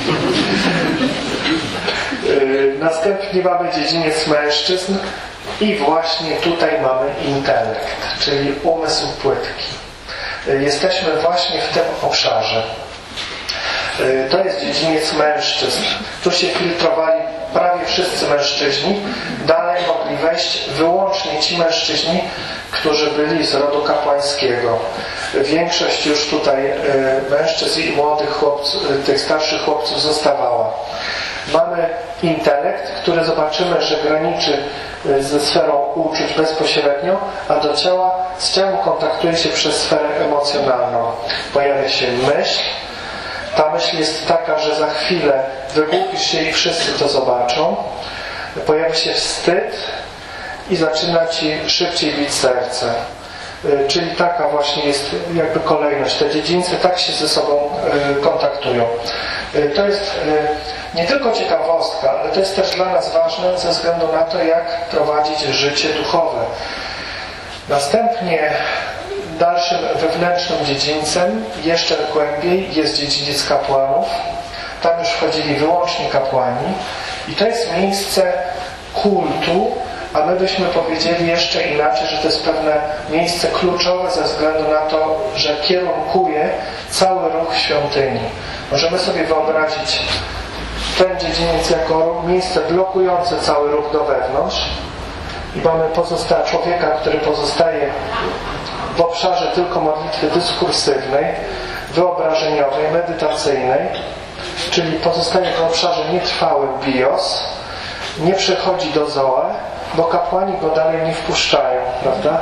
Następnie mamy dziedziniec mężczyzn i właśnie tutaj mamy intelekt, czyli umysł płytki. Jesteśmy właśnie w tym obszarze. To jest dziedziniec mężczyzn. Tu się filtrowali prawie wszyscy mężczyźni. Dalej mogli wejść wyłącznie ci mężczyźni, którzy byli z rodu kapłańskiego. Większość już tutaj mężczyzn i młodych chłopców, tych starszych chłopców zostawała. Mamy intelekt, który zobaczymy, że graniczy ze sferą uczuć bezpośrednio, a do ciała, z ciałem kontaktuje się przez sferę emocjonalną. Pojawia się myśl. Ta myśl jest taka, że za chwilę wygłupisz się i wszyscy to zobaczą. Pojawia się wstyd i zaczyna ci szybciej bić serce. Czyli taka właśnie jest jakby kolejność. Te dziedzińce tak się ze sobą kontaktują. To jest nie tylko ciekawostka, ale to jest też dla nas ważne ze względu na to, jak prowadzić życie duchowe. Następnie dalszym wewnętrznym dziedzińcem, jeszcze głębiej, jest dziedziniec kapłanów. Tam już wchodzili wyłącznie kapłani. I to jest miejsce kultu, a my byśmy powiedzieli jeszcze inaczej, że to jest pewne miejsce kluczowe ze względu na to, że kierunkuje cały ruch świątyni. Możemy sobie wyobrazić ten dziedziniec jako miejsce blokujące cały ruch do wewnątrz i mamy człowieka, który pozostaje w obszarze tylko modlitwy dyskursywnej, wyobrażeniowej, medytacyjnej, czyli pozostaje w obszarze nietrwałym bios, nie przechodzi do zoe, bo kapłani go dalej nie wpuszczają, prawda?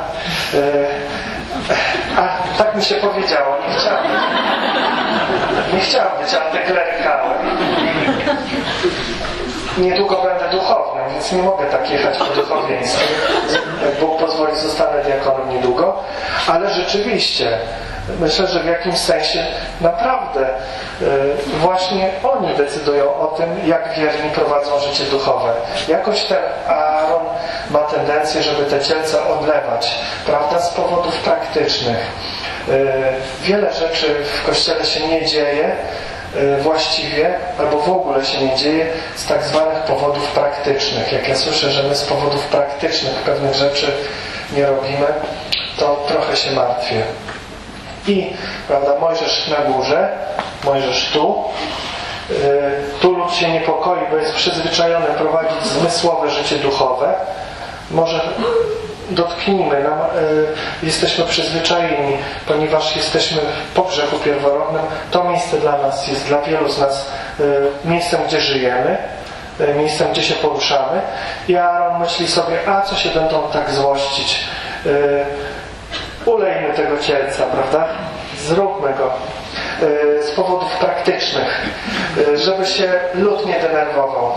A tak mi się powiedziało, nie chciałem być antyklerykałem. Niedługo będę duchownym, więc nie mogę tak jechać po duchowieństwie. Jak Bóg pozwoli, zostanę diakonem niedługo. Ale rzeczywiście, myślę, że w jakimś sensie naprawdę właśnie oni decydują o tym, jak wierni prowadzą życie duchowe. Jakoś ten Aaron ma tendencję, żeby te cielce odlewać, prawda, z powodów praktycznych. Wiele rzeczy w Kościele się nie dzieje właściwie, albo w ogóle się nie dzieje z tak zwanych powodów praktycznych. Jak ja słyszę, że my z powodów praktycznych pewnych rzeczy nie robimy, to trochę się martwię. I, prawda, Mojżesz na górze, Mojżesz tu. Tu lud się niepokoi, bo jest przyzwyczajony prowadzić zmysłowe życie duchowe. Może dotknijmy. Jesteśmy przyzwyczajeni, ponieważ jesteśmy po grzechu pierworodnym. To miejsce dla nas jest, dla wielu z nas, miejscem, gdzie żyjemy, miejscem, gdzie się poruszamy. I Aaron myśli sobie, a co się będą tak złościć? Ulejmy tego cielca, prawda? Zróbmy go. Z powodów praktycznych, żeby się lud nie denerwował.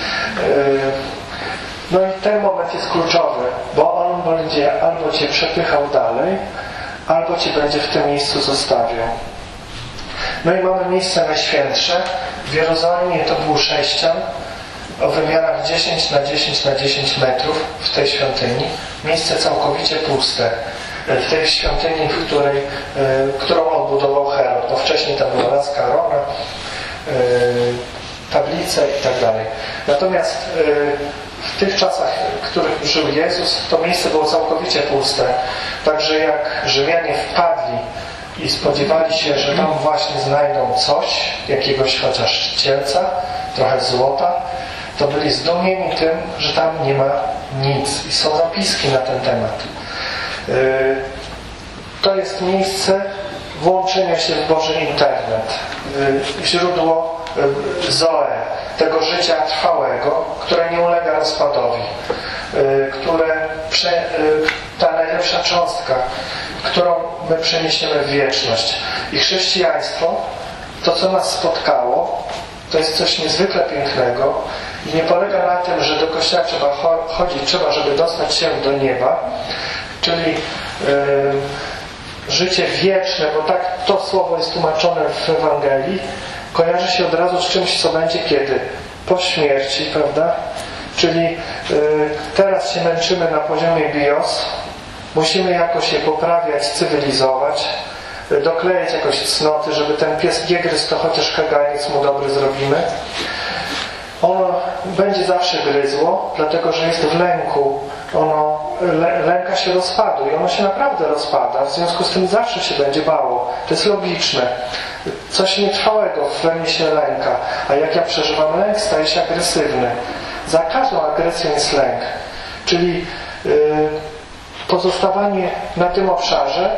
No i ten moment jest kluczowy, bo on będzie albo cię przepychał dalej, albo cię będzie w tym miejscu zostawiał. No i mamy miejsce najświętsze. W Jerozolimie to był sześcian o wymiarach 10 na 10 na 10 metrów w tej świątyni. Miejsce całkowicie puste. W tej świątyni, którą odbudował Herod. Bo wcześniej tam była laska Arona, tablice i tak dalej. Natomiast w tych czasach, w których żył Jezus, to miejsce było całkowicie puste. Także jak Rzymianie wpadli i spodziewali się, że tam właśnie znajdą coś, jakiegoś chociaż cielca, trochę złota, to byli zdumieni tym, że tam nie ma nic. I są zapiski na ten temat. To jest miejsce włączenia się w Boży internet. Źródło Zoe, tego życia trwałego, które nie ulega rozpadowi. Ta najlepsza cząstka, którą my przeniesiemy w wieczność. I chrześcijaństwo, to co nas spotkało, to jest coś niezwykle pięknego i nie polega na tym, że do kościoła trzeba chodzić, żeby dostać się do nieba, czyli życie wieczne, bo tak to słowo jest tłumaczone w Ewangelii, kojarzy się od razu z czymś, co będzie kiedy? Po śmierci, prawda? Czyli teraz się męczymy na poziomie bios, musimy jakoś je poprawiać, cywilizować, doklejać jakoś cnoty, żeby ten pies nie gryzł, to chociaż kaganiec mu dobry zrobimy. Ono będzie zawsze gryzło, dlatego że jest w lęku. Ono lęka się rozpadu i ono się naprawdę rozpada. W związku z tym zawsze się będzie bało. To jest logiczne. Coś nietrwałego we mnie się lęka. A jak ja przeżywam lęk, staję się agresywny. Za każdą agresją jest lęk. Czyli pozostawanie na tym obszarze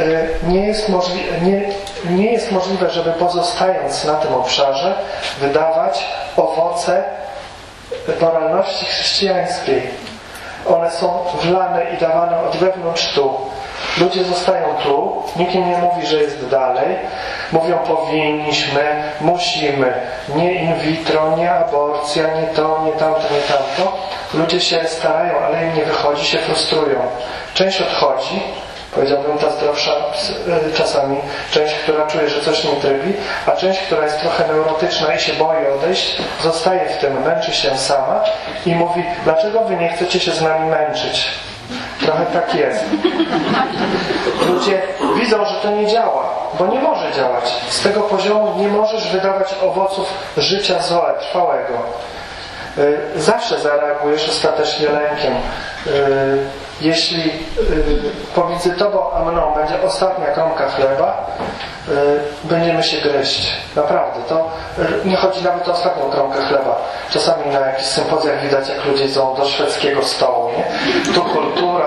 nie jest możliwe, żeby pozostając na tym obszarze wydawać owoce moralności chrześcijańskiej. One są wlane i dawane od wewnątrz tu. Ludzie zostają tu, nikt im nie mówi, że jest dalej. Mówią powinniśmy, musimy. Nie in vitro, nie aborcja, nie to, nie tamto, nie tamto. Ludzie się starają, ale im nie wychodzi, się frustrują. Część odchodzi, powiedziałbym ta zdrowsza czasami, część, która czuje, że coś nie trybi, a część, która jest trochę neurotyczna i się boi odejść, zostaje w tym, męczy się sama i mówi, dlaczego wy nie chcecie się z nami męczyć? Trochę tak jest. Ludzie widzą, że to nie działa, bo nie może działać. Z tego poziomu nie możesz wydawać owoców życia Zoe, trwałego. Zawsze zareagujesz ostatecznie lękiem. Jeśli pomiędzy tobą a mną będzie ostatnia kromka chleba, będziemy się gryźć. Naprawdę. To nie chodzi nawet o ostatnią kromkę chleba. Czasami na jakichś sympozjach widać, jak ludzie idą do szwedzkiego stołu. Nie? Tu kultura.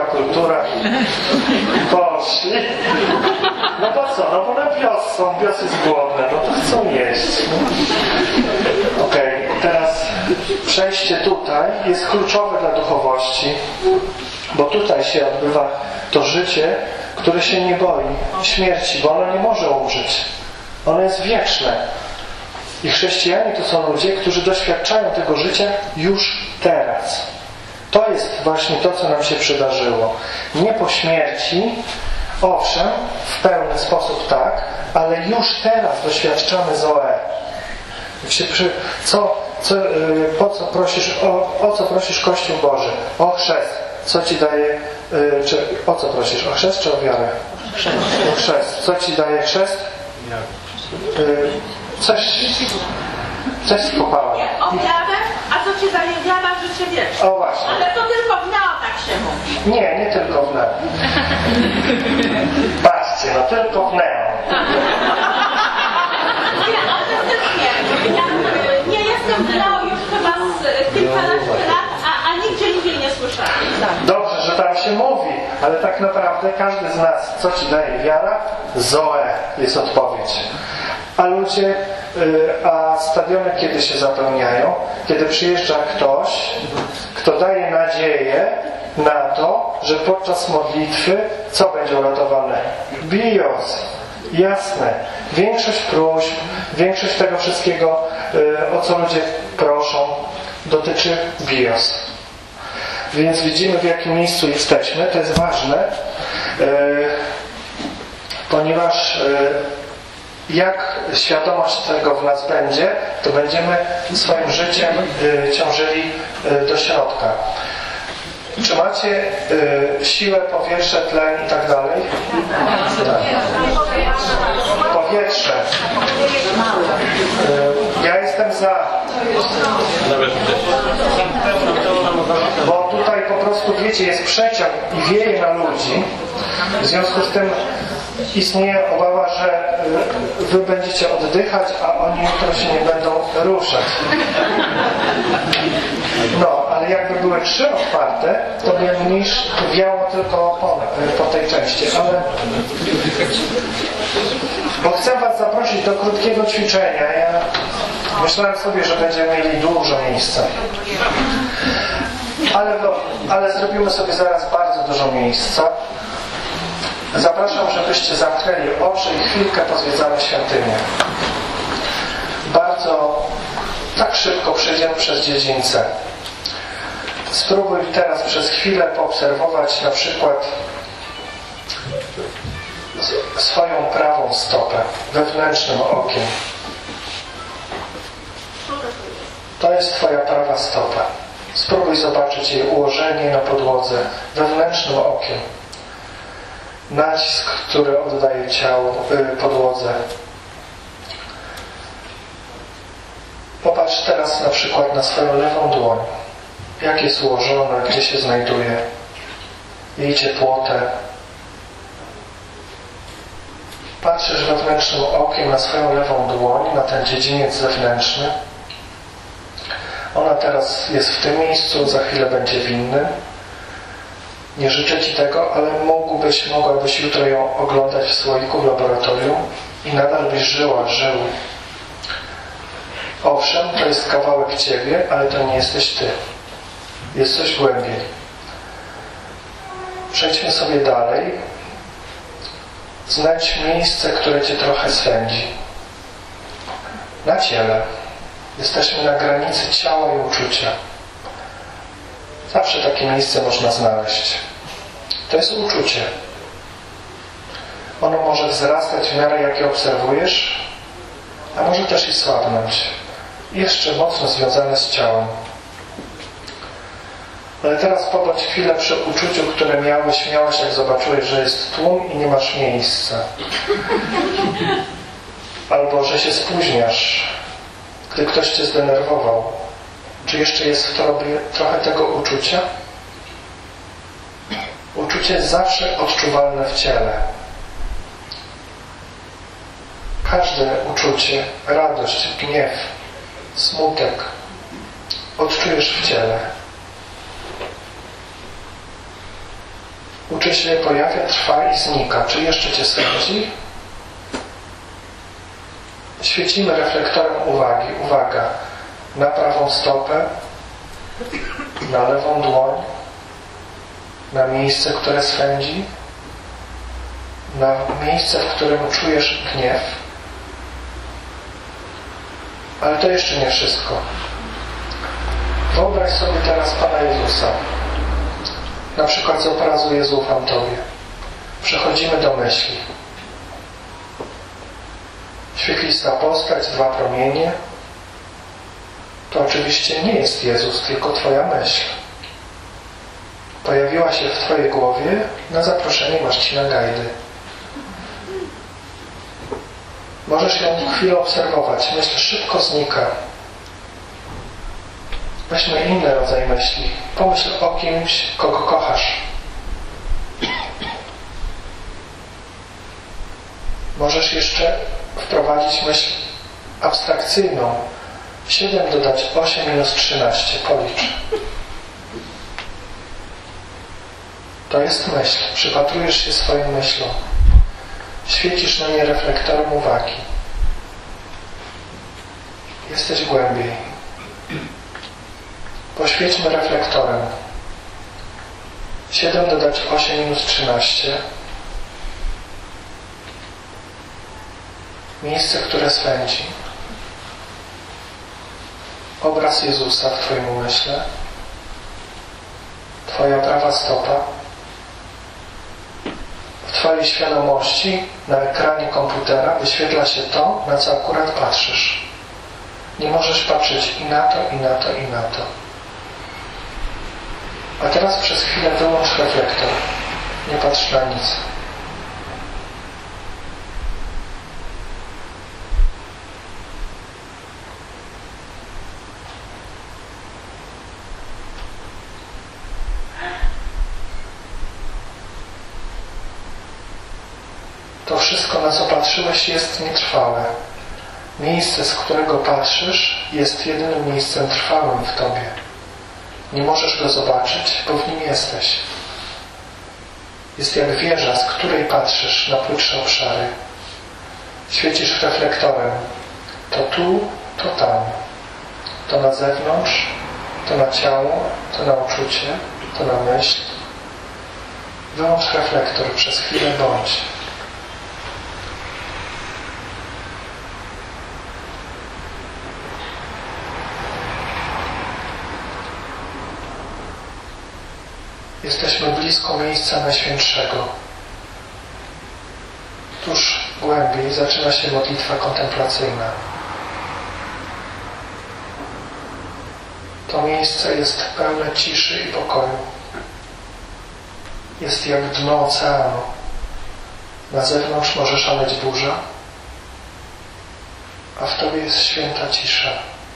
Poszli. No to co? No bo na bios są. Bios jest głodne. No to chcą jeść. Okej. Teraz przejście tutaj jest kluczowe dla duchowości, bo tutaj się odbywa to życie, które się nie boi śmierci, bo ono nie może umrzeć. Ono jest wieczne. I chrześcijanie to są ludzie, którzy doświadczają tego życia już teraz. To jest właśnie to, co nam się przydarzyło. Nie po śmierci, owszem, w pełny sposób tak, ale już teraz doświadczamy Zoe. O co prosisz Kościół Boży? O chrzest. Co ci daje, o co prosisz? O chrzest czy o wiarę? O chrzest. Co ci daje chrzest? Coś skopałem. Nie, o wiarę, a co ci daje wiara, życie wieczne. O właśnie. Ale to tylko w neo tak się mówi. Nie tylko w neo. Patrzcie, no tylko w neo. Nie, autentycznie. Ja nie jestem w neo już chyba z kilkanaście lat, a nigdzie nie słyszałam. Dobrze, że tam się mówi. Ale tak naprawdę każdy z nas, co ci daje wiara? Zoe jest odpowiedź. A stadiony kiedy się zapełniają? Kiedy przyjeżdża ktoś, kto daje nadzieję na to, że podczas modlitwy co będzie uratowane? Bios. Jasne. Większość próśb, większość tego wszystkiego, o co ludzie proszą, dotyczy bios. Więc widzimy, w jakim miejscu jesteśmy. To jest ważne, ponieważ jak świadomość tego w nas będzie, to będziemy swoim życiem ciążyli do środka. Czy macie siłę, powietrze, tlen i tak dalej? Tak. Powietrze. Ja jestem za. Bo tutaj po prostu, wiecie, jest przeciąg i wieje na ludzi. W związku z tym istnieje obawa, że wy będziecie oddychać, a oni jutro się nie będą ruszać. No, ale jakby były 3 otwarte, to by mniejsze wiało tylko po tej części, ale bo chcę was zaprosić do krótkiego ćwiczenia. Ja myślałem sobie, że będziemy mieli dużo miejsca. Ale zrobimy sobie zaraz bardzo dużo miejsca. Zapraszam, żebyście zamknęli oczy i chwilkę pozwiedzamy świątynię. Bardzo tak szybko przejdziemy przez dziedzińce. Spróbuj teraz przez chwilę poobserwować na przykład swoją prawą stopę wewnętrznym okiem. To jest twoja prawa stopa. Spróbuj zobaczyć jej ułożenie na podłodze wewnętrznym okiem. Nacisk, który oddaje ciało, podłodze. Popatrz teraz na przykład na swoją lewą dłoń. Jak jest ułożona, gdzie się znajduje, jej ciepłotę. Patrzysz wewnętrznym okiem na swoją lewą dłoń, na ten dziedziniec zewnętrzny. Ona teraz jest w tym miejscu, za chwilę będzie w innym. Nie życzę ci tego, ale mogłabyś jutro ją oglądać w słoiku w laboratorium i nadal byś żył. Owszem, to jest kawałek ciebie, ale to nie jesteś ty. Jest coś głębiej. Przejdźmy sobie dalej. Znajdź miejsce, które cię trochę swędzi. Na ciele. Jesteśmy na granicy ciała i uczucia. Zawsze takie miejsce można znaleźć. To jest uczucie. Ono może wzrastać w miarę jak je obserwujesz, a może też i słabnąć. Jeszcze mocno związane z ciałem. Ale teraz pobądź chwilę przy uczuciu, które miałeś jak zobaczyłeś, że jest tłum i nie masz miejsca. Albo że się spóźniasz, gdy ktoś cię zdenerwował. Czy jeszcze jest w tobie trochę tego uczucia? Uczucie jest zawsze odczuwalne w ciele. Każde uczucie, radość, gniew, smutek odczujesz w ciele. Uczucie się pojawia, trwa i znika. Czy jeszcze cię swędzi? Świecimy reflektorem uwagi. Uwaga. Na prawą stopę, na lewą dłoń, na miejsce, które swędzi, na miejsce, w którym czujesz gniew. Ale to jeszcze nie wszystko. Wyobraź sobie teraz Pana Jezusa. Na przykład z obrazu Jezu ufam Tobie. Przechodzimy do myśli. Świetlista postać, 2 promienie. To oczywiście nie jest Jezus, tylko Twoja myśl. Pojawiła się w Twojej głowie na zaproszenie Marcina Gajdy. Możesz ją chwilę obserwować. Myśl szybko znika. Weźmy inny rodzaj myśli. Pomyśl o kimś, kogo kochasz. Możesz jeszcze wprowadzić myśl abstrakcyjną. 7 dodać 8 minus 13. Policz. To jest myśl. Przypatrujesz się swoim myślom. Świecisz na nie reflektorem uwagi. Jesteś głębiej. Poświećmy reflektorem. 7 dodać 8 minus 13. Miejsce, które swędzi. Obraz Jezusa w Twoim umyśle. Twoja prawa stopa. W Twojej świadomości na ekranie komputera wyświetla się to, na co akurat patrzysz. Nie możesz patrzeć i na to, i na to, i na to. A teraz przez chwilę wyłącz reflektor. Nie patrz na nic. To wszystko, na co patrzyłeś, jest nietrwałe. Miejsce, z którego patrzysz, jest jedynym miejscem trwałym w Tobie. Nie możesz go zobaczyć, bo w nim jesteś. Jest jak wieża, z której patrzysz na płytsze obszary. Świecisz reflektorem. To tu, to tam. To na zewnątrz, to na ciało, to na uczucie, to na myśl. Wyłącz reflektor, przez chwilę bądź. Jesteśmy blisko miejsca Najświętszego. Tuż głębiej zaczyna się modlitwa kontemplacyjna. To miejsce jest pełne ciszy i pokoju. Jest jak dno oceanu. Na zewnątrz może szaleć burza, a w Tobie jest święta cisza.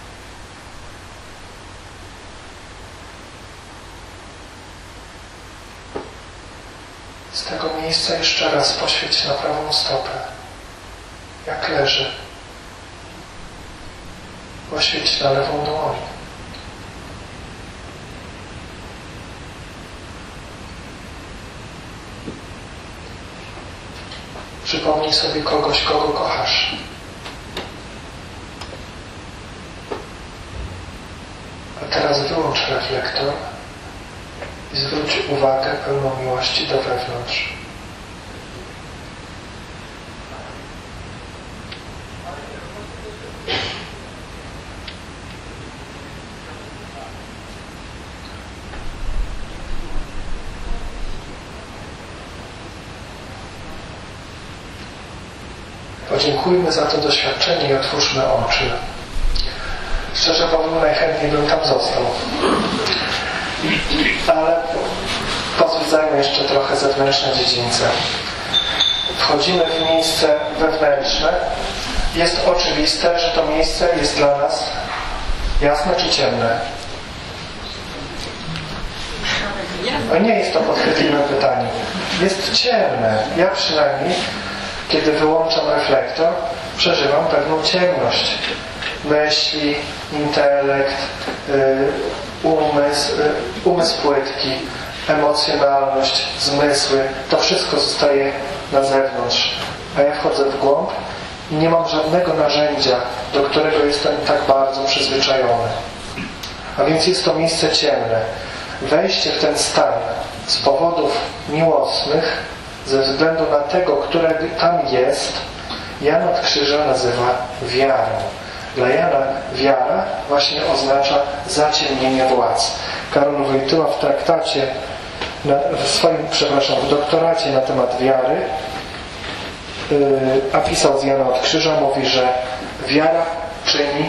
Z tego miejsca jeszcze raz poświeć na prawą stopę. Jak leży. Poświeć na lewą dłoń. Przypomnij sobie kogoś, kogo kochasz. A teraz wyłącz reflektor i zwróć uwagę pełną miłości do wewnątrz. Podziękujmy za to doświadczenie i otwórzmy oczy. Szczerze powiem, najchętniej bym tam został. Ale pozwiedzajmy jeszcze trochę zewnętrzne dziedzińce. Wchodzimy w miejsce wewnętrzne. Jest oczywiste, że to miejsce jest dla nas jasne czy ciemne? No nie jest to podchwytliwe pytanie. Jest ciemne. Ja przynajmniej, kiedy wyłączam reflektor, przeżywam pewną ciemność. Myśli, intelekt, umysł płytki, emocjonalność, zmysły, to wszystko zostaje na zewnątrz. A ja wchodzę w głąb i nie mam żadnego narzędzia, do którego jestem tak bardzo przyzwyczajony. A więc jest to miejsce ciemne. Wejście w ten stan z powodów miłosnych, ze względu na tego, który tam jest, Jan od Krzyża nazywa wiarą. Dla Jana wiara właśnie oznacza zaciemnienie władz. Karol Wojtyła w traktacie, w doktoracie na temat wiary, a pisał z Jana od Krzyża, mówi, że wiara czyni,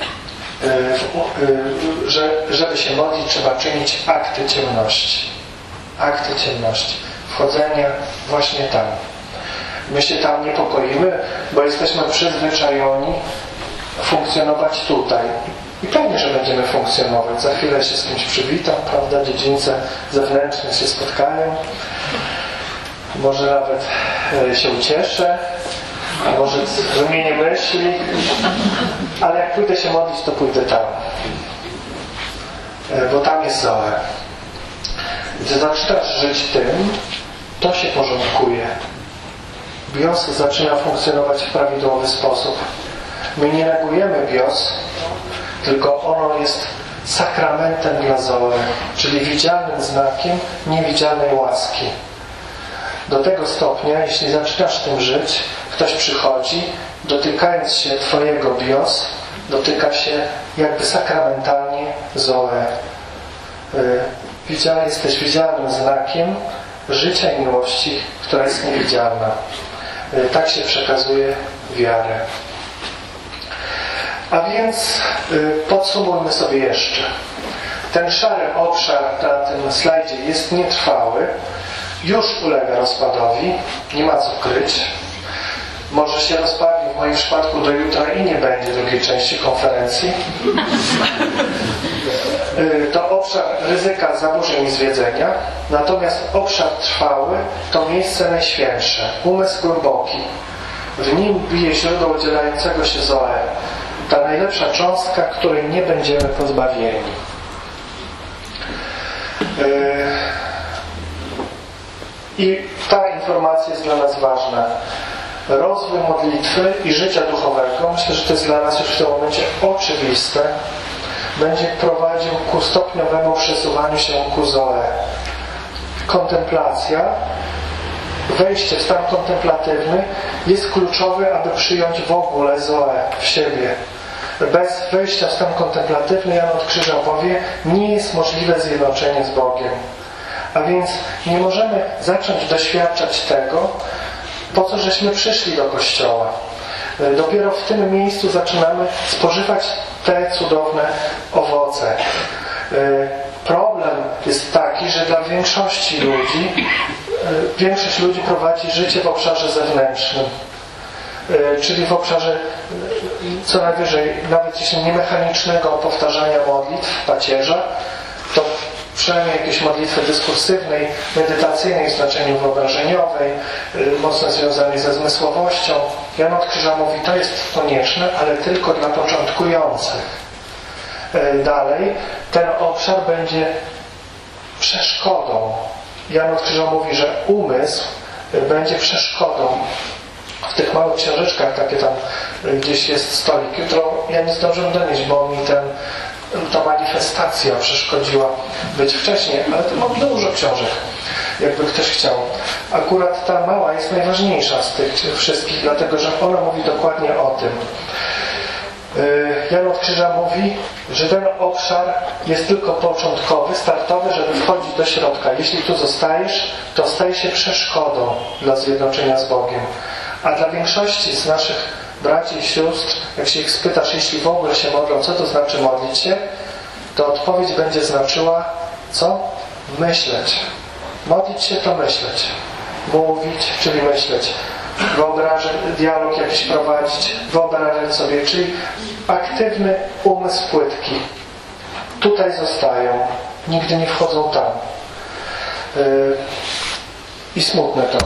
że żeby się modlić, trzeba czynić akty ciemności. Akty ciemności. Wchodzenia właśnie tam. My się tam niepokoimy, bo jesteśmy przyzwyczajeni funkcjonować tutaj. I pewnie, że będziemy funkcjonować. Za chwilę się z kimś przywitam, prawda? Dziedzińce zewnętrzne się spotkają. Może nawet się ucieszę, a może wymienię myśli. Ale jak pójdę się modlić, to pójdę tam. Bo tam jest Zoe. Gdy zaczynasz żyć tym, to się porządkuje. Bios zaczyna funkcjonować w prawidłowy sposób. My nie negujemy bios, tylko ono jest sakramentem dla Zoe, czyli widzialnym znakiem niewidzialnej łaski. Do tego stopnia, jeśli zaczynasz tym żyć, ktoś przychodzi, dotykając się Twojego bios, dotyka się jakby sakramentalnie Zoe. Jesteś widzialnym znakiem życia i miłości, która jest niewidzialna. Tak się przekazuje wiarę. A więc podsumujmy sobie jeszcze. Ten szary obszar na tym slajdzie jest nietrwały, już ulega rozpadowi, nie ma co kryć. Może się rozpadnie w moim przypadku do jutra i nie będzie drugiej części konferencji. To obszar ryzyka zaburzeń i zwiedzenia, natomiast obszar trwały to miejsce najświętsze, umysł głęboki. W nim bije źródło udzielającego się Zoe, ta najlepsza cząstka, której nie będziemy pozbawieni. I ta informacja jest dla nas ważna. Rozwój modlitwy i życia duchowego, myślę, że to jest dla nas już w tym momencie oczywiste, będzie prowadził ku stopniowemu przesuwaniu się ku Zoe. Kontemplacja, wejście w stan kontemplatywny jest kluczowe, aby przyjąć w ogóle Zoe w siebie. Bez wejścia w stan kontemplatywny, Jan od Krzyża powie, nie jest możliwe zjednoczenie z Bogiem. A więc nie możemy zacząć doświadczać tego, po co żeśmy przyszli do Kościoła. Dopiero w tym miejscu zaczynamy spożywać te cudowne owoce. Problem jest taki, że dla większości ludzi, większość ludzi prowadzi życie w obszarze zewnętrznym. Czyli w obszarze co najwyżej, nawet jeśli nie mechanicznego powtarzania modlitw, pacierza, to przynajmniej jakiejś modlitwy dyskursywnej, medytacyjnej w znaczeniu wyobrażeniowej, mocno związanej ze zmysłowością. Jan od Krzyża mówi, to jest konieczne, ale tylko dla początkujących. Dalej, ten obszar będzie przeszkodą. Jan od Krzyża mówi, że umysł będzie przeszkodą. W tych małych książeczkach takie tam gdzieś jest stolik. Jutro ja nie zdążyłem donieść, bo mi ta manifestacja przeszkodziła być wcześniej, ale to mam dużo książek, jakby ktoś chciał. Akurat ta mała jest najważniejsza z tych wszystkich, dlatego że ona mówi dokładnie o tym. Jan od Krzyża mówi, że ten obszar jest tylko początkowy, startowy, żeby wchodzić do środka. Jeśli tu zostajesz, to staje się przeszkodą dla zjednoczenia z Bogiem. A dla większości z naszych braci i sióstr, jak się ich spytasz, jeśli w ogóle się modlą, co to znaczy modlić się, to odpowiedź będzie znaczyła co? Myśleć. Modlić się to myśleć. Mówić, czyli myśleć. Wyobrażać, dialog jakiś prowadzić, wyobrażać sobie, czyli aktywny umysł płytki. Tutaj zostają, nigdy nie wchodzą tam. I smutne to.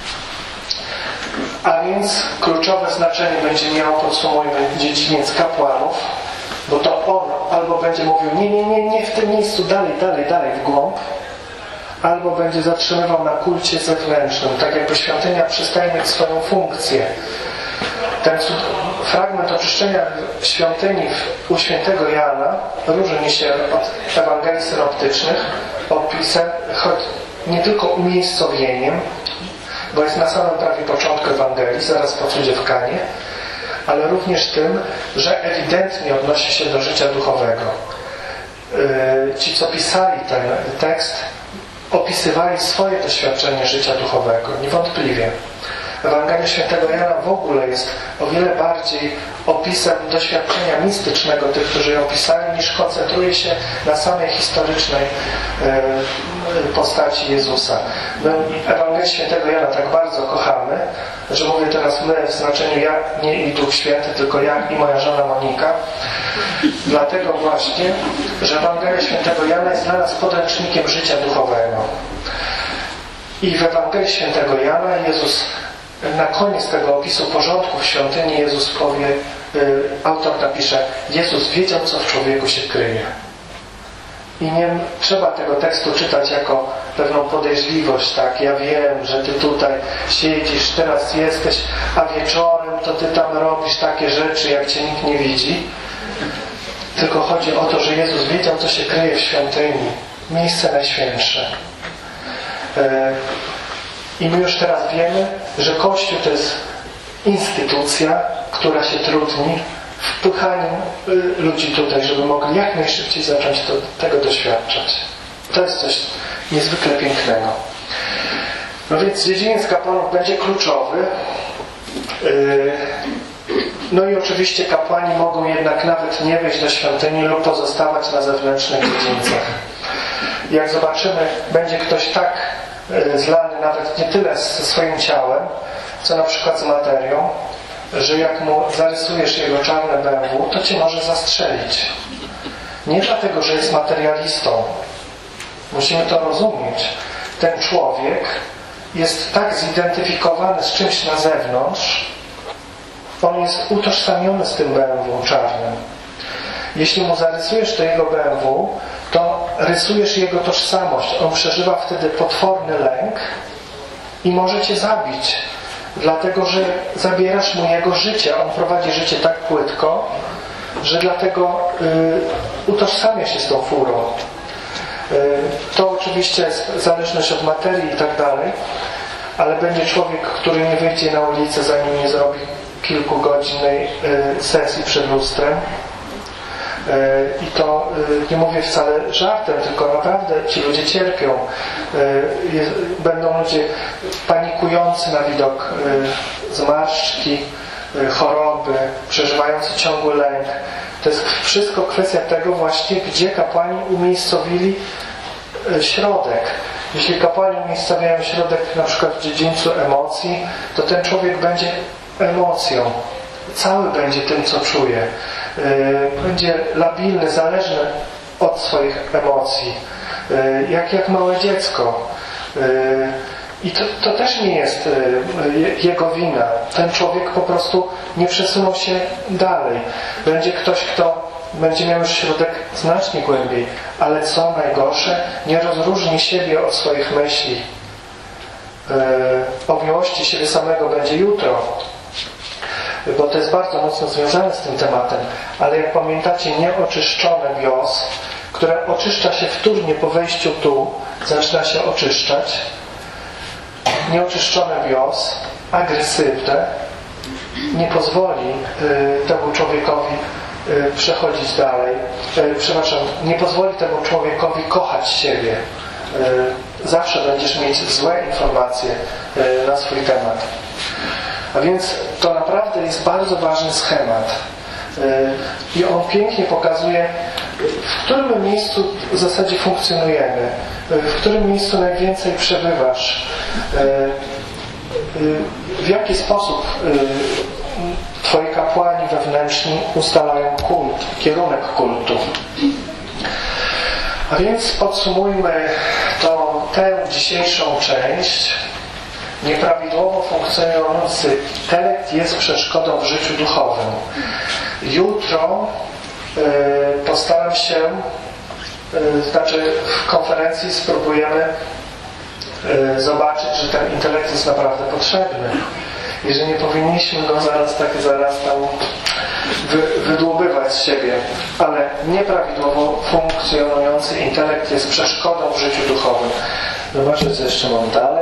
A więc kluczowe znaczenie będzie miał, podsumujmy, dziedziniec kapłanów, bo to on albo będzie mówił nie w tym miejscu, dalej w głąb, albo będzie zatrzymywał na kulcie zewnętrznym, tak jakby świątynia przestaje mieć swoją funkcję. Ten fragment oczyszczenia świątyni u świętego Jana różni się od Ewangelii synoptycznych opisem, choć nie tylko umiejscowieniem, bo jest na samym prawie początku Ewangelii, zaraz po cudzie w Kanie, ale również tym, że ewidentnie odnosi się do życia duchowego. Ci, co pisali ten tekst, opisywali swoje doświadczenie życia duchowego, niewątpliwie. Ewangelia Świętego Jana w ogóle jest o wiele bardziej opisem doświadczenia mistycznego tych, którzy ją opisali, niż koncentruje się na samej historycznej postaci Jezusa. My Ewangelię Świętego Jana tak bardzo kochamy, że mówię teraz my w znaczeniu ja, nie i Duch Święty, tylko ja i moja żona Monika. Dlatego właśnie, że Ewangelia Świętego Jana jest dla nas podręcznikiem życia duchowego. I w Ewangelii Świętego Jana Jezus na koniec tego opisu porządku w świątyni Jezus powie, autor napisze, Jezus wiedział, co w człowieku się kryje. I nie trzeba tego tekstu czytać jako pewną podejrzliwość, tak, ja wiem, że ty tutaj siedzisz, teraz jesteś, a wieczorem to ty tam robisz takie rzeczy, jak cię nikt nie widzi. Tylko chodzi o to, że Jezus wiedział, co się kryje w świątyni. Miejsce najświętsze. I my już teraz wiemy, że Kościół to jest instytucja, która się trudni wpychaniem ludzi tutaj, żeby mogli jak najszybciej zacząć tego doświadczać. To jest coś niezwykle pięknego. No więc dziedziniec kapłanów będzie kluczowy. No i oczywiście kapłani mogą jednak nawet nie wejść do świątyni lub pozostawać na zewnętrznych dziedzińcach. Jak zobaczymy, będzie ktoś tak zlany nawet nie tyle ze swoim ciałem, co na przykład z materią, że jak mu zarysujesz jego czarne BMW, to cię może zastrzelić. Nie dlatego, że jest materialistą. Musimy to rozumieć. Ten człowiek jest tak zidentyfikowany z czymś na zewnątrz, on jest utożsamiony z tym BMW czarnym. Jeśli mu zarysujesz to jego BMW, to rysujesz jego tożsamość. On przeżywa wtedy potworny lęk i może cię zabić. Dlatego, że zabierasz mu jego życie. On prowadzi życie tak płytko, że dlatego utożsamia się z tą furą. To oczywiście jest zależność od materii i tak dalej, ale będzie człowiek, który nie wyjdzie na ulicę, zanim nie zrobi kilkugodzinnej sesji przed lustrem. I to nie mówię wcale żartem, tylko naprawdę ci ludzie cierpią. Będą ludzie panikujący na widok zmarszczki, choroby, przeżywający ciągły lęk. To jest wszystko kwestia tego właśnie, gdzie kapłani umiejscowili środek. Jeśli kapłani umiejscowiają środek na przykład w dziedzińcu emocji, to ten człowiek będzie emocją. Cały będzie tym, co czuje. Będzie labilny, zależny od swoich emocji. Jak małe dziecko. I to też nie jest jego wina. Ten człowiek po prostu nie przesunął się dalej. Będzie ktoś, kto będzie miał już środek znacznie głębiej, ale co najgorsze, nie rozróżni siebie od swoich myśli. O miłości siebie samego będzie jutro, bo to jest bardzo mocno związane z tym tematem. Ale jak pamiętacie, nieoczyszczone bios, które oczyszcza się wtórnie po wejściu tu, zaczyna się oczyszczać. Nieoczyszczone bios, agresywne, nie pozwoli temu człowiekowi przechodzić dalej. Nie pozwoli temu człowiekowi kochać siebie. Zawsze będziesz mieć złe informacje na swój temat. A więc to naprawdę jest bardzo ważny schemat. I on pięknie pokazuje, w którym miejscu w zasadzie funkcjonujemy, w którym miejscu najwięcej przebywasz, w jaki sposób twoi kapłani wewnętrzni ustalają kult, kierunek kultu. A więc podsumujmy tę dzisiejszą część. Nieprawidłowo funkcjonujący intelekt jest przeszkodą w życiu duchowym. Jutro postaram się, w konferencji spróbujemy zobaczyć, że ten intelekt jest naprawdę potrzebny i że nie powinniśmy go zaraz tam wydłubywać z siebie, ale nieprawidłowo funkcjonujący intelekt jest przeszkodą w życiu duchowym. Zobaczę, co jeszcze mam dalej.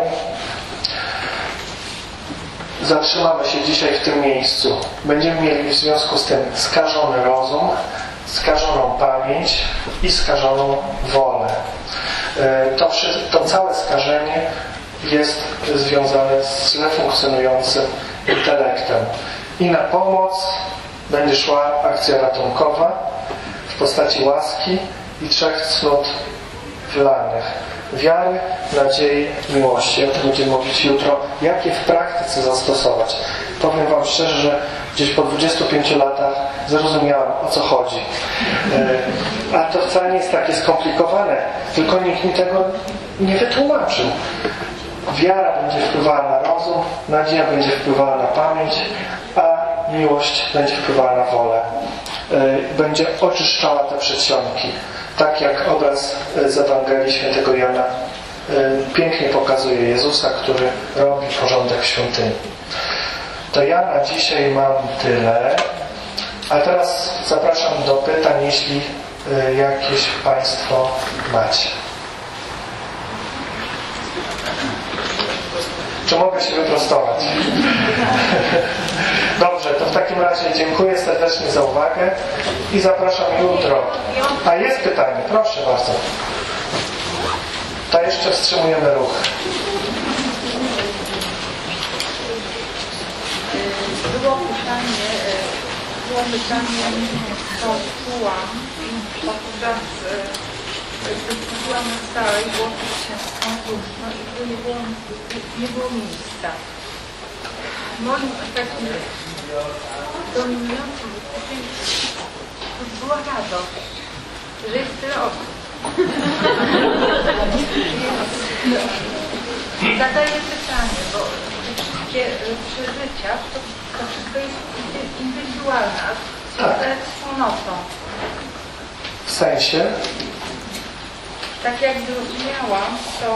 Zatrzymamy się dzisiaj w tym miejscu. Będziemy mieli w związku z tym skażony rozum, skażoną pamięć i skażoną wolę. To całe skażenie jest związane z źle funkcjonującym intelektem. I na pomoc będzie szła akcja ratunkowa w postaci łaski i 3 cnót wylanych. Wiary, nadziei, miłości. O tym będziemy mówić jutro. Jak je w praktyce zastosować? Powiem Wam szczerze, że gdzieś po 25 latach zrozumiałem, o co chodzi. A to wcale nie jest takie skomplikowane, tylko nikt mi tego nie wytłumaczył. Wiara będzie wpływała na rozum, nadzieja będzie wpływała na pamięć, a miłość będzie wpływała na wolę. Będzie oczyszczała te przedsionki. Tak jak obraz z Ewangelii Świętego Jana pięknie pokazuje Jezusa, który robi porządek w świątyni. To ja na dzisiaj mam tyle. A teraz zapraszam do pytań, jeśli jakieś Państwo macie. Czy mogę się wyprostować? Dobrze, to w takim razie dziękuję serdecznie za uwagę i zapraszam jutro. A jest pytanie, proszę bardzo. To jeszcze wstrzymujemy ruch. Było pytanie co czułam podczas byłam na stałej, było ciężko, duszno i tu nie było miejsca. Moim takim dominującym to była radość, że jest tyle osób. Zadaję pytanie, bo wszystkie przeżycia, to wszystko jest indywidualne, a Tak. wspólnotą. W sensie? Tak jak zrozumiałam, to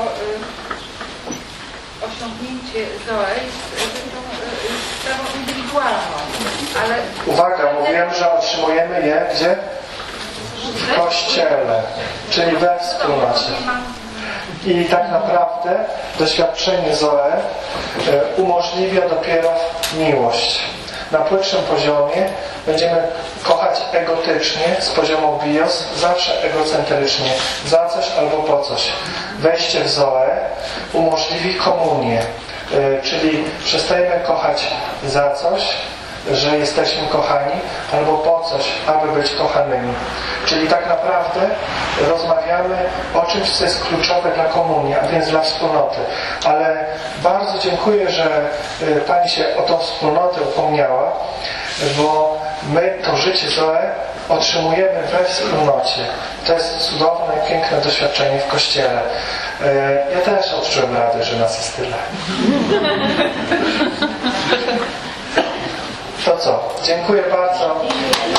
osiągnięcie Zoe jest sprawą indywidualną, ale... Uwaga, mówiłem, że otrzymujemy je gdzie? W Kościele, czyli we wspólnocie. I tak naprawdę doświadczenie Zoe umożliwia dopiero miłość. Na płytszym poziomie będziemy kochać egotycznie, z poziomu bios, zawsze egocentrycznie, za coś albo po coś. Wejście w Zoe umożliwi komunię, czyli przestajemy kochać za coś, że jesteśmy kochani, albo po coś, aby być kochanymi. Czyli tak naprawdę rozmawiamy o czymś, co jest kluczowe dla komunii, a więc dla wspólnoty. Ale bardzo dziękuję, że Pani się o tą wspólnotę upomniała, bo my to życie Zoe otrzymujemy we wspólnocie. To jest cudowne i piękne doświadczenie w Kościele. Ja też odczułem radę, że nas jest tyle. To co? Dziękuję bardzo.